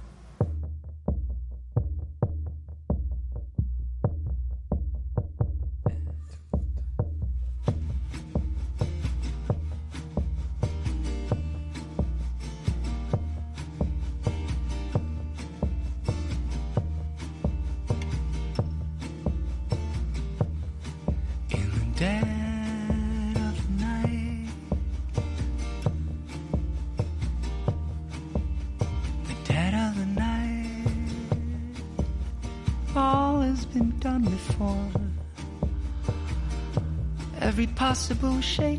Every possible shape,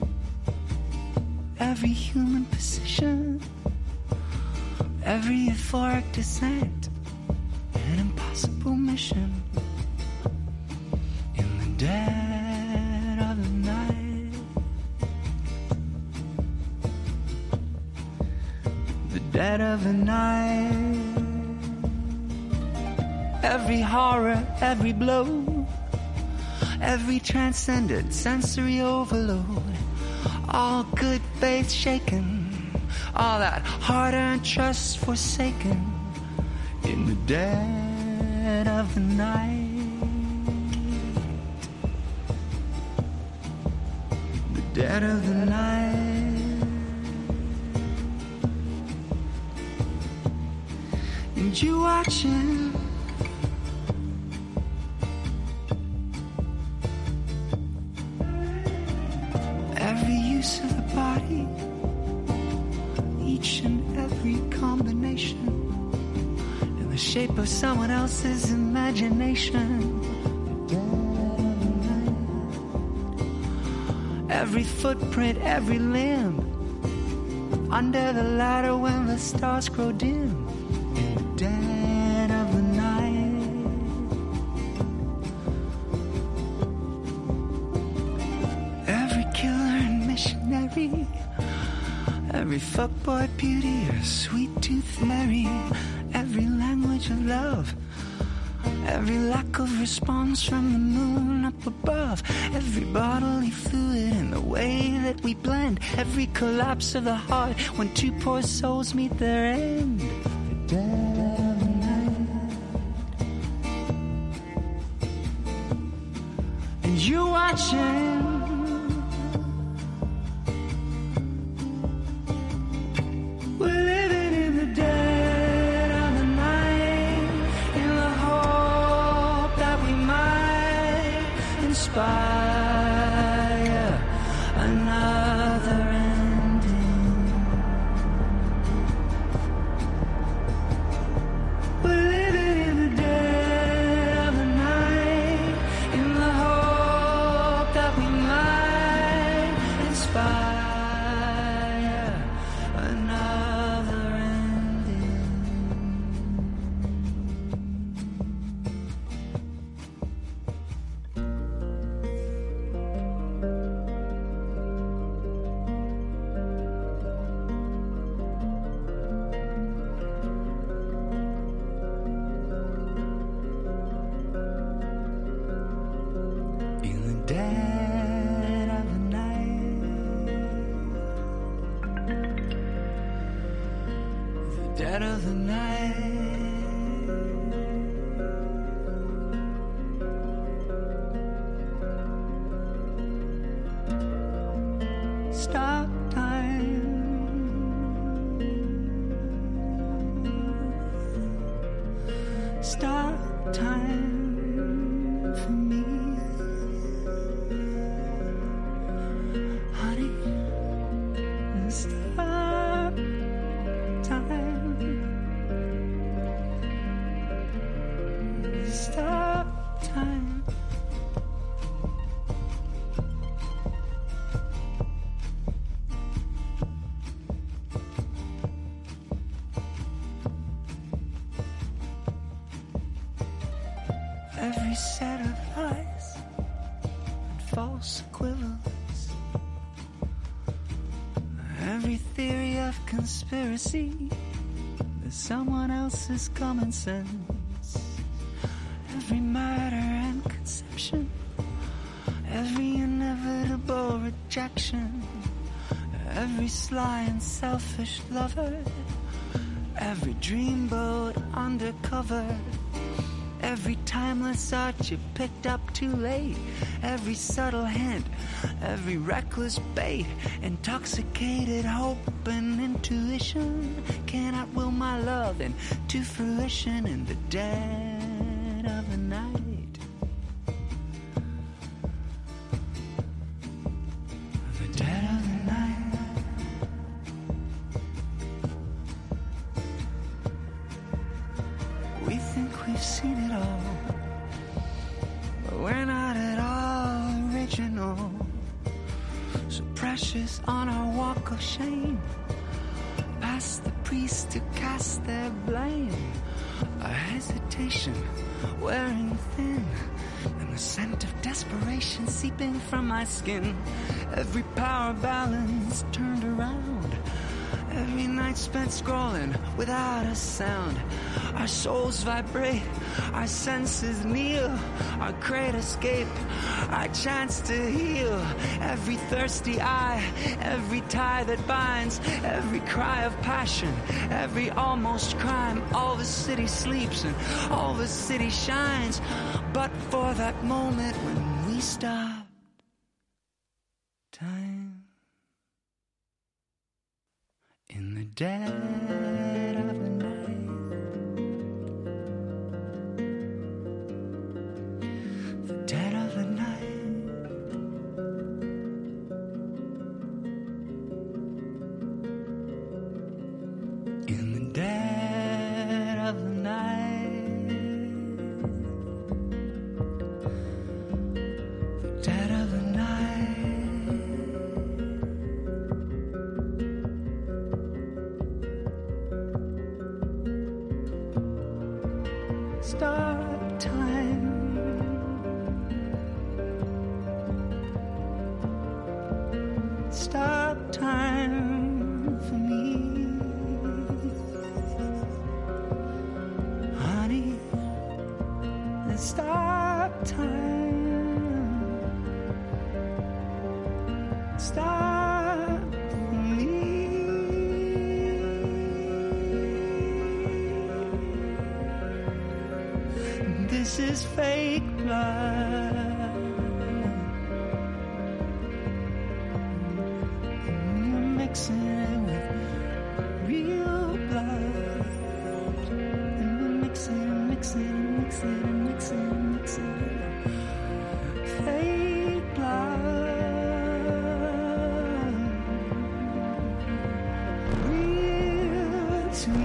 every human position, every euphoric descent, an impossible mission. every horror, every blow, every transcendent sensory overload, all good faith shaken, all that hard-earned trust forsaken in the dead of the night, the dead of the night. And you watching every use of the body, each and every combination, in the shape of someone else's imagination. Every footprint, every limb, under the ladder when the stars grow dim, in the dead of the night. Every killer and missionary, every fuckboy beauty or sweet-toothed Mary, every language of love, every lack of response from the moon up above, every bodily fluid in the way that we blend, every collapse of the heart when two poor souls meet their end. The dead of the night. And you're watching we're living in the dead of the night, in the hope that we might inspire another ending. We're living in the dead of the night, in the hope that we might inspire another ending. In the dead of the night, the dead of the night. Stop time. Stop time for me. Honey, stop time. Stop time. Every set of lies and false equivalence, every theory of conspiracy is someone else's common sense, every murder and conception, every inevitable rejection, every sly and selfish lover, every dreamboat undercover, every timeless art you picked up too late, every subtle hint, every reckless bait, intoxicated hope and intuition cannot will my love into fruition in the dead of the night. The dead of the night. We think we've seen it all, but we're not at all original. So precious on our walk of shame, past the priest to cast their blame. A hesitation wearing thin, and the scent of desperation seeping from my skin. Every power balance turned around, Every night spent scrolling without a sound. Our souls vibrate, our senses kneel. Our great escape, our chance to heal. Every thirsty eye, every tie that binds. Every cry of passion, every almost crime. All the city sleeps and all the city shines. But for that moment when we stopped time, in the dead of the night, the dead of the night, in the dead of the night, the dead of the night. Stop time. Stop time for me, honey. Stop time. Stop for me. This is fake blood. You're mixing it with real blood. And we're mixing, mixing, mixing, mixing, mixing. Fake blood. Real to me.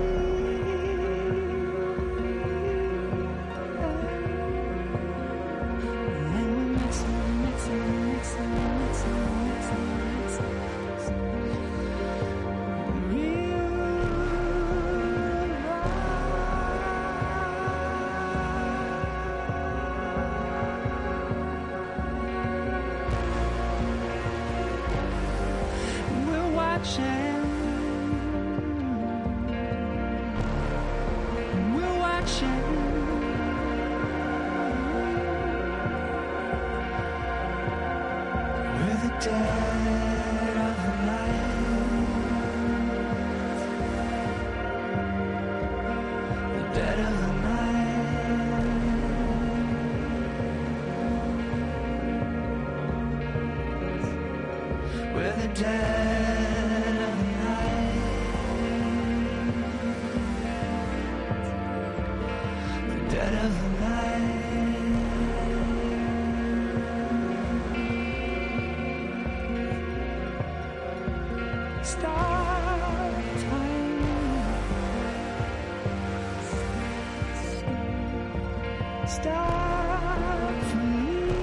We're watching. We're the dead of the night. The dead of the night. We're the dead of the night. The dead of the night. Stop time. Stop for me.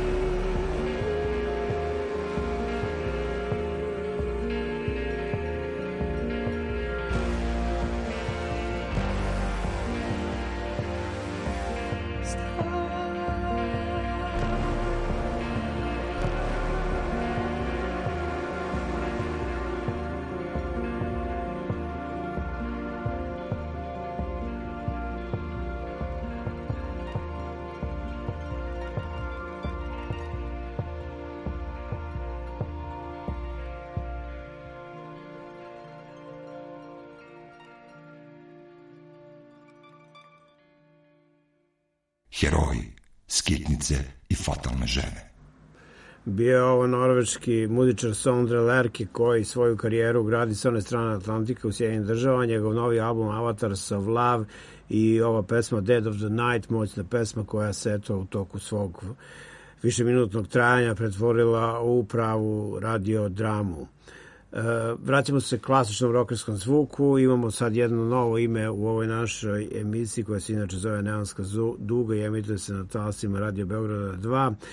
Heroji, skitnice i fatalne žene. Bio je ovo norveški muzičar Sondre Lerche koji svoju karijeru gradi sa one strane Atlantika u Sjedinjenim državama. Njegov novi album Avatars of Love i ova pesma Dead of the Night, moćna pesma koja se eto u toku svog višeminutnog trajanja pretvorila u pravu radio dramu. Vraćamo se klasičnom rokerskom zvuku. Imamo sad jedno novo ime u ovoj našoj emisiji koja se inače zove Neonska duga i emituje se na talasima Radio Beograda 2.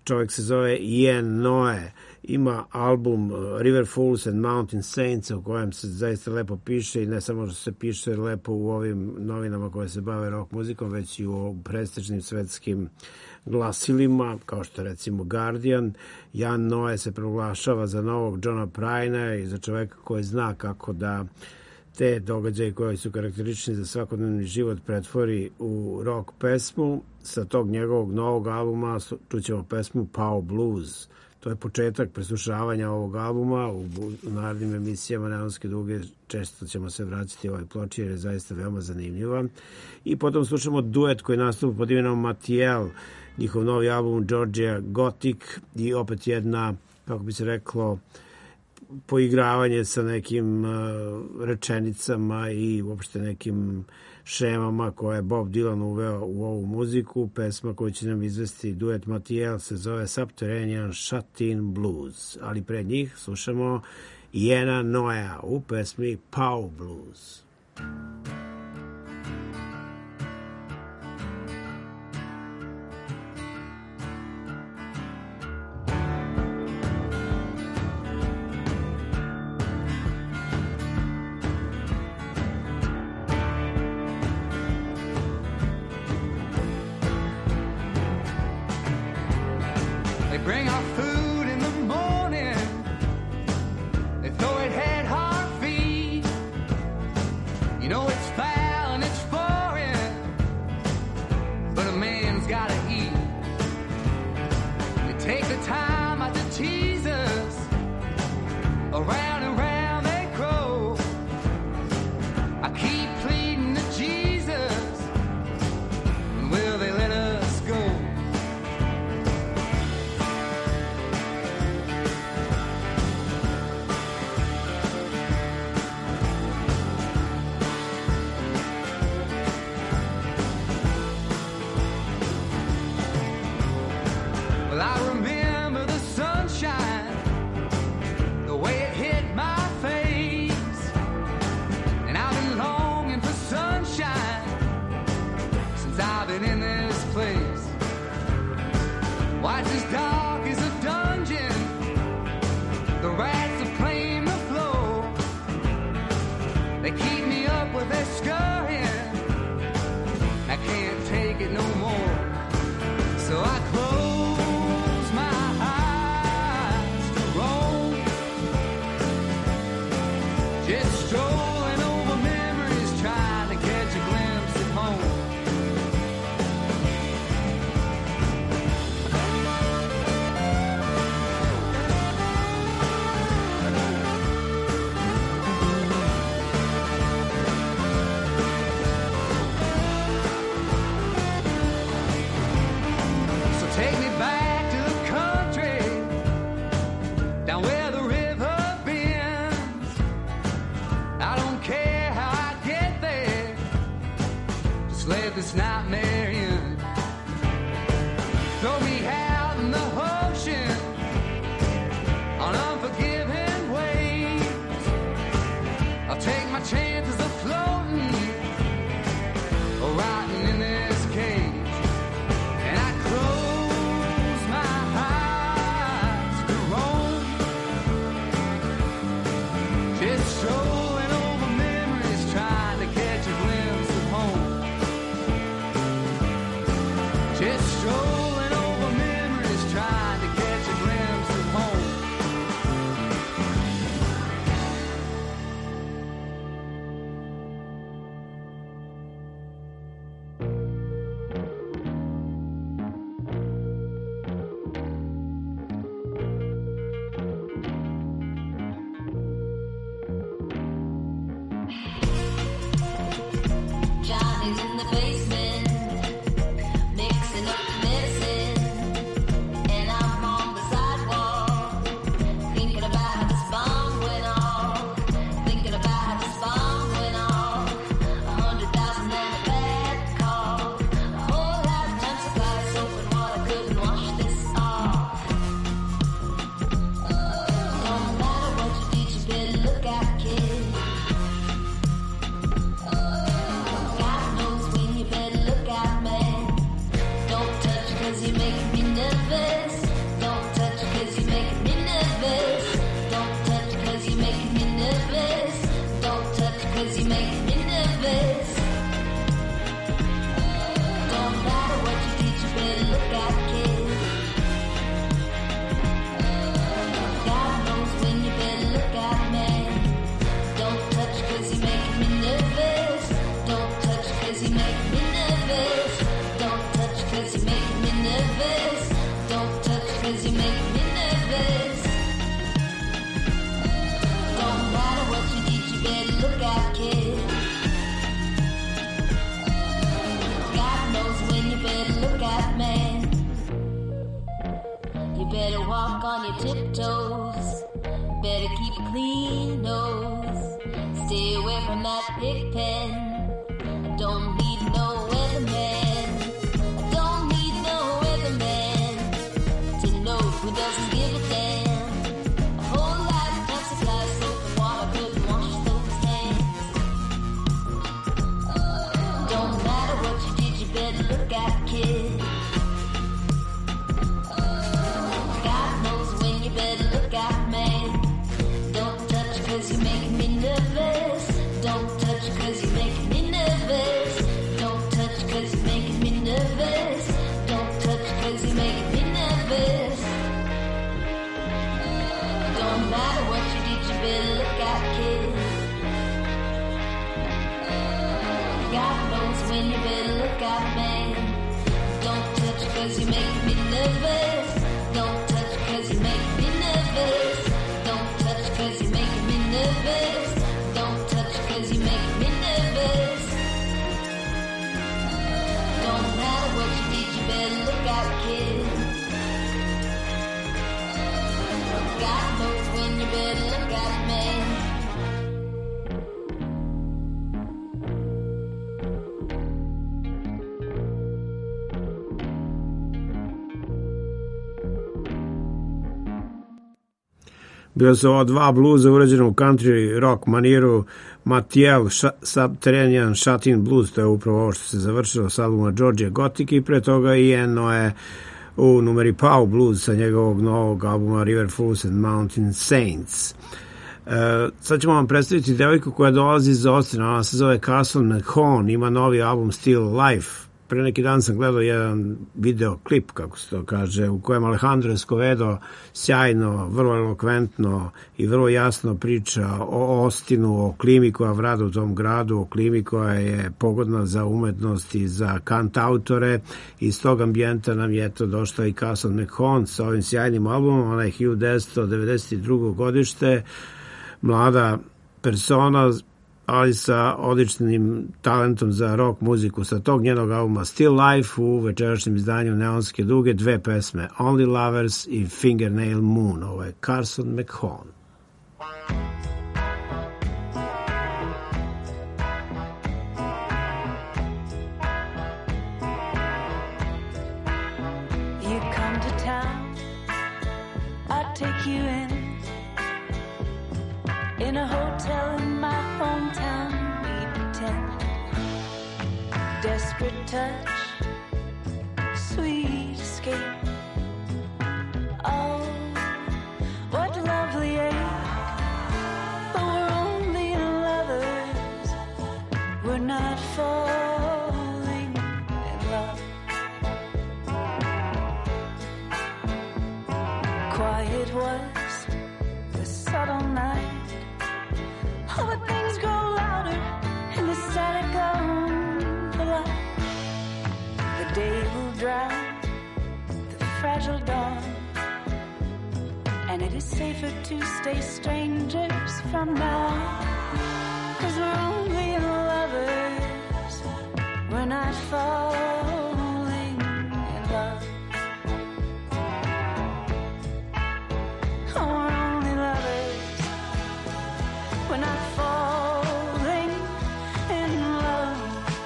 čovjek se zove Ian Noe, ima album River Falls and Mountain Saints u kojem se zaista lepo piše i ne samo što se piše lepo u ovim novinama koje se bave rock muzikom, već i u prestižnim svetskim glasilima, kao što recimo Guardian. Ian Noe se proglašava za novog Johna Prina i za čovjeka koji zna kako da te događaje koji su karakteristični za svakodnevni život pretvori u rock pesmu. Sa tog njegovog novog albuma čućemo pesmu Pow Blues. To je početak preslušavanja ovog albuma. U narednim emisijama Neonske duge često ćemo se vraćati ovoj ploči jer je zaista veoma zanimljiva. I potom slušamo duet koji nastupa pod imenom Mathiel, njihov novi album Georgia Gothic i opet jedna, kako bi se reklo, poigravanje sa nekim rečenicama i uopšte nekim šemama koje je Bob Dylan uveo u ovu muziku. Pesma koju će nam izvesti duet Mathiel se zove Subterranean Shut-In Blues, ali pred njih slušamo Iana Noea u pesmi Pow Blues. Bring our food in the morning. They throw it head, heart, feet. You know it's foul and it's foreign, but a man's gotta eat. They take the time out to tease us. Around and round they grow. I keep pleading to Jesus, and will they let us go? Well, I remember the sunshine, the way it hit my face, and I've been longing for sunshine since I've been in this place. Why it's as dark as a dungeon, the rats have claimed the floor. They keep me up with their scurrying, I can't take it no more. So I close my eyes to roam, just strolling over memories, trying to catch a glimpse of home. So take me back to the country, down where the river bends. I don't care how I get there, just let this nightmare in. Throw me out in the ocean on unforgiving waves. I'll take my chances of floating or rotting in this cage. And I close my eyes to roam, just strolling over memories, trying to catch a glimpse of home. Just strolling over memories, trying to catch a glimpse of home. Johnny's in the basement, mixing up the medicine. walk on your tiptoes. Better keep a clean nose. Stay away from that pig pen. I don't need no weatherman. I don't need no weatherman to know who doesn't give a damn. A whole lot of Pepsi, soap and water couldn't wash those hands. Don't matter what you did, you better look out, kid. God knows when you better look out, man. Don't touch 'cause you're making me nervous. Don't touch 'cause you're making me nervous. Don't touch 'cause you're making me nervous. Don't touch 'cause you're making me nervous. Don't matter what you did, you better look out, kid. God knows when you better look out, man. Don't touch 'cause you're making me nervous. Don't touch 'cause you're making me nervous. Don't touch 'cause you're making me nervous. Don't touch 'cause you're making me nervous. Don't matter what you did, you better look out, kid. God knows when you better look out, man. Bilo su ova dva bluza urađena u country rock maniru. Mathiel Subterranean Shut-in Blues, to je upravo ovo što se završilo s albuma Georgia Gothic, i pre toga i jedno je u numeri Pau Blues sa njegovog novog albuma River Fools and Mountain Saints. Sad ćemo vam predstaviti devojku koja dolazi iz Austina, ona se zove Carson McHone, ima novi album Still Life. Pre neki dan sam gledao jedan videoklip, kako se to kaže, u kojem Alejandro Escovedo sjajno, vrlo elokventno i vrlo jasno priča o Austinu, o klimi koja vlada u tom gradu, o klimi koja je pogodna za umetnost i za kantautore. Iz tog ambijenta nam je to došla i Carson McHone sa ovim sjajnim albumom. Ona je 1992. godište, mlada persona, ali sa odličnim talentom za rock muziku. Sa tog njenog albuma Still Life u večerašnjem izdanju Neonske duge dve pesme, Only Lovers i Fingernail Moon. Ovo je Carson McHone. You come to town, I take you in a hotel in my hometown. We pretend desperate touch, sweet escape. Oh, what lovely ache, but we're only lovers. We're not falling in love. Quiet was the subtle night. Oh, but things grow louder and the static of the light. The day will drown the fragile dawn, and it is safer to stay strangers from now, 'cause we're only lovers. We're not falling in love. Oh, we're only lovers. We're not falling in love.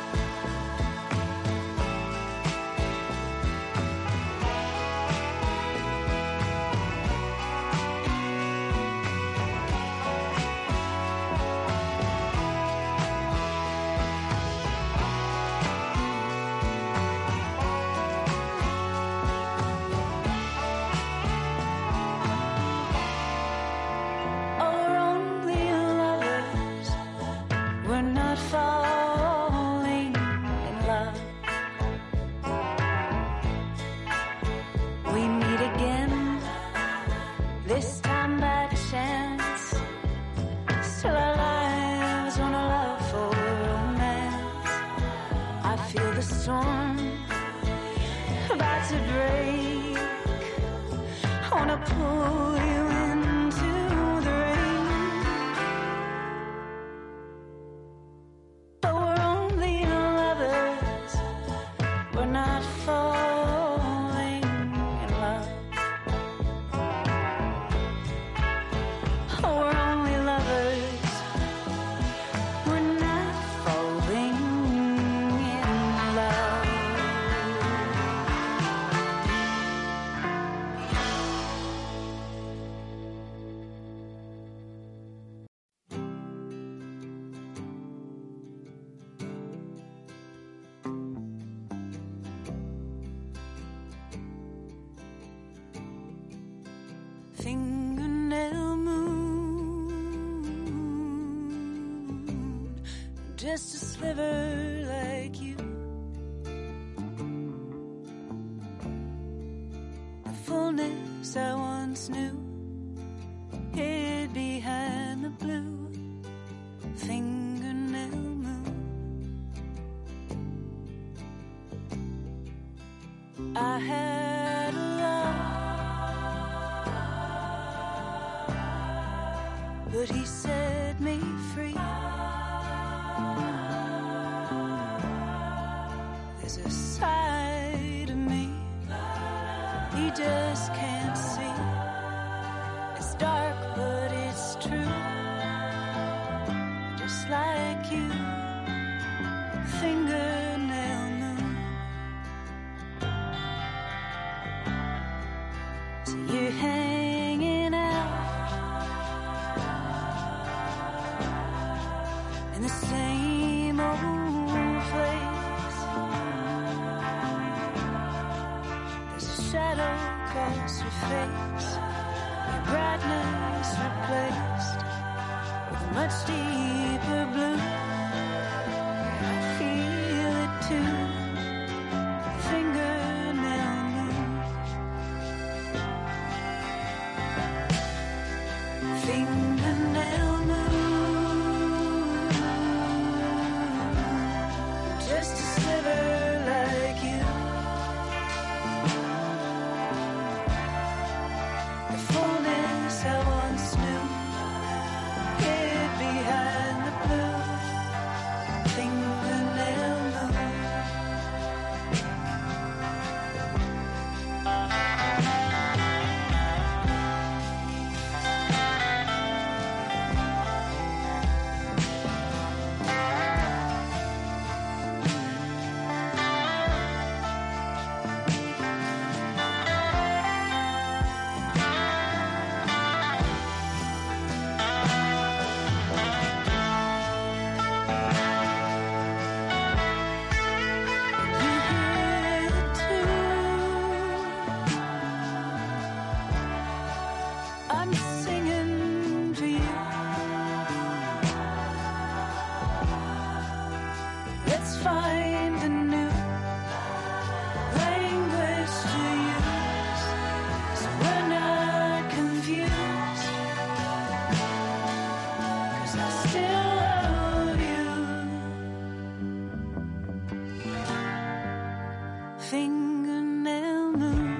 Pull you into the rain, but we're only lovers. We're not falling in love. fingernail moon, just a sliver like you. The fullness I once knew hid behind the blue fingernail moon. I had a love, but he set me free. There's a side of me he just can't see. It's dark, but it's true. Just like you, fingernail moon. So you're hanging out in the same old place. There's a shadow across your face, your brightness replaced with a much deeper blue. I feel it too, fingernail moon. Fingernail moon, just a sliver like you. The fullness I once knew hid behind the blue fingernail moon. I'm singing to you. Let's find a new language to use, so we're not confused. 'Cause I still love you. Fingernail moon.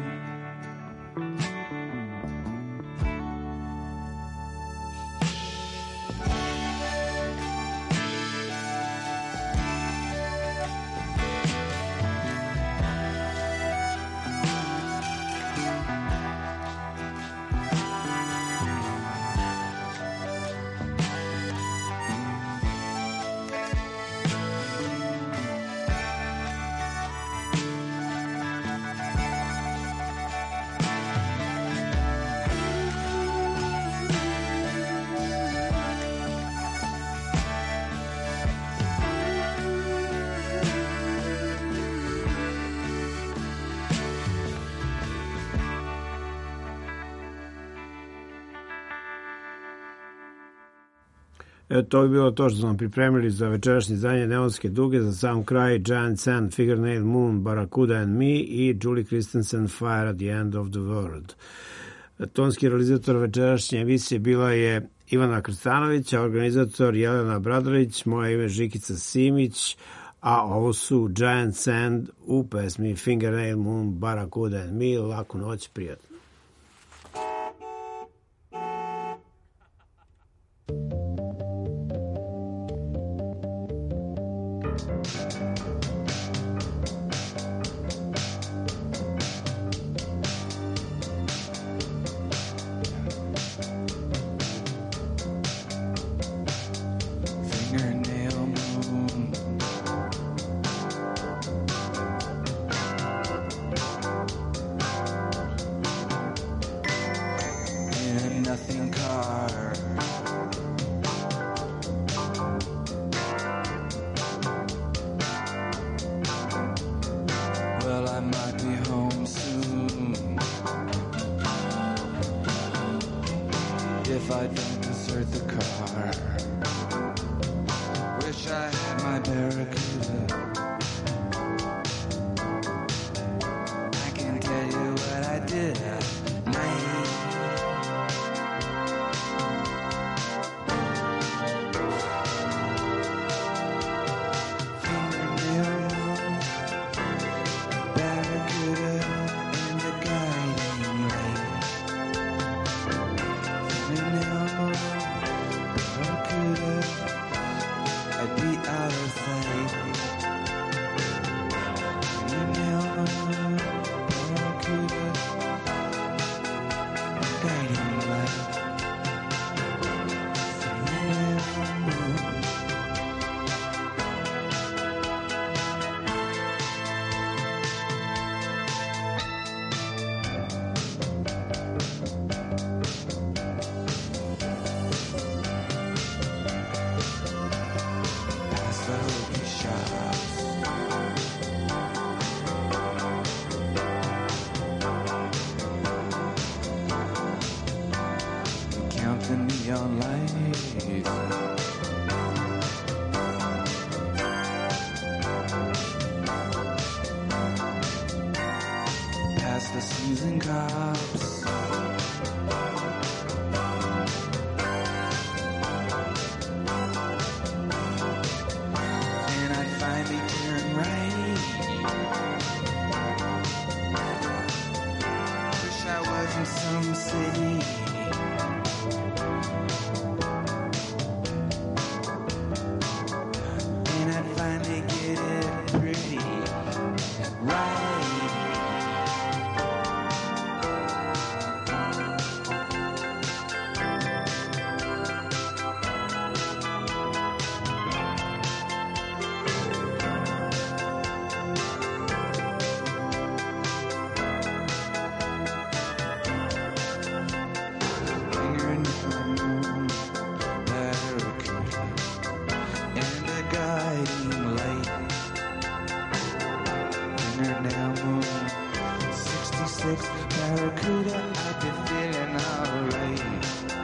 Evo, to bi bilo to što smo pripremili za večerašnje izdanje Neonske duge. Za sam kraj Giant Sand, Fingernail Moon, Barracuda and Me i Julie Christensen, Fire at the End of the World. Tonski realizator večerašnje emisije bila je Ivana Krstanović, a organizator Jelena Bradarić, moje ime Žikica Simić, a ovo su Giant Sand u pesmi Fingernail Moon, Barracuda and Me. Laku noć, prijatno. Fingernail moon, don't desert the car. Wish I had my Barracuda. I can tell you what I did at night. Barracuda, I've been feeling alright.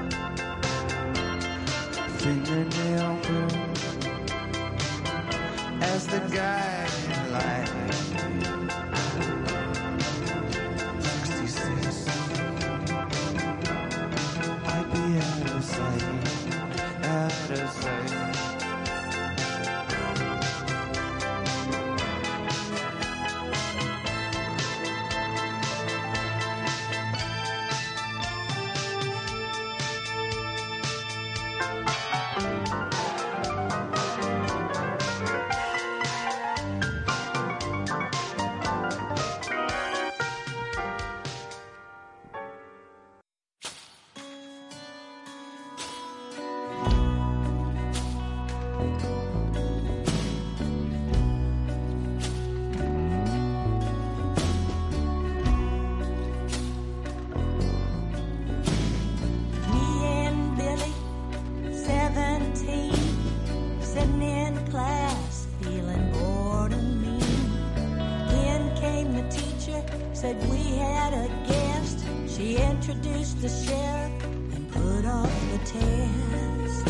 Fingernail moon as the guiding light. 66, I'd be out of sight, out of sight. Said we had a guest. She introduced the sheriff and put off the test.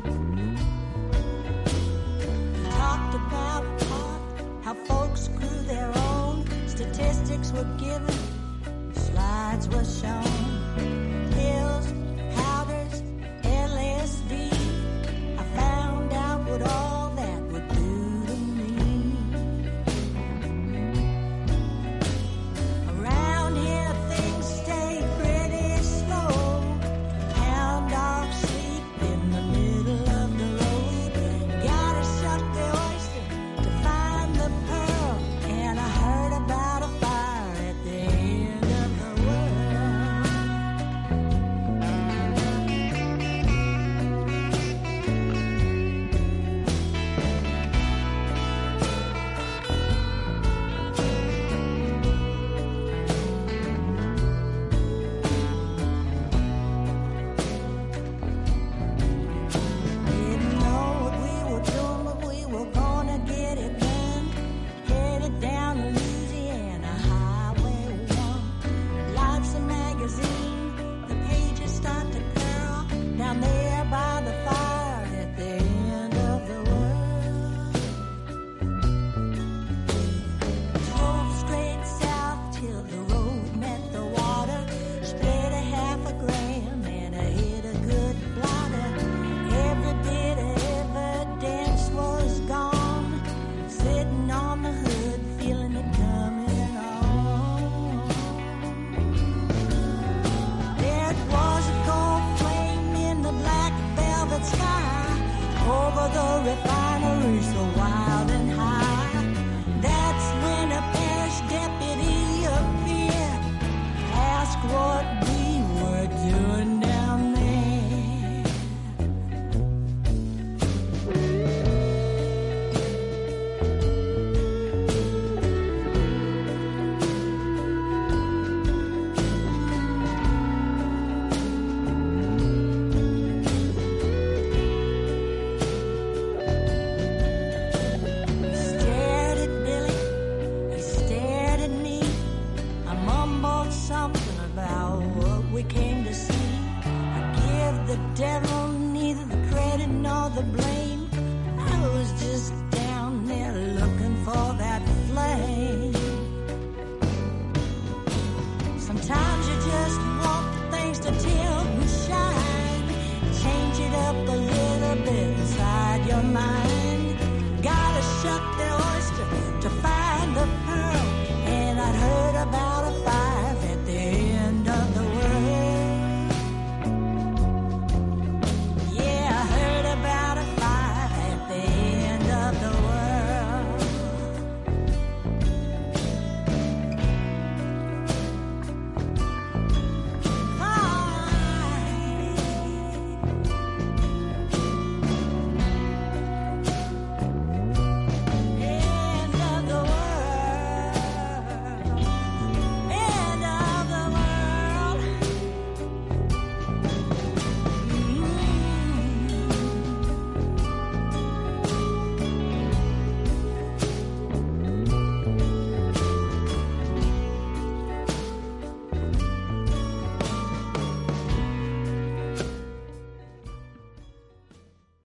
Talked about pot, how folks grew their own. Statistics were given, slides were shown.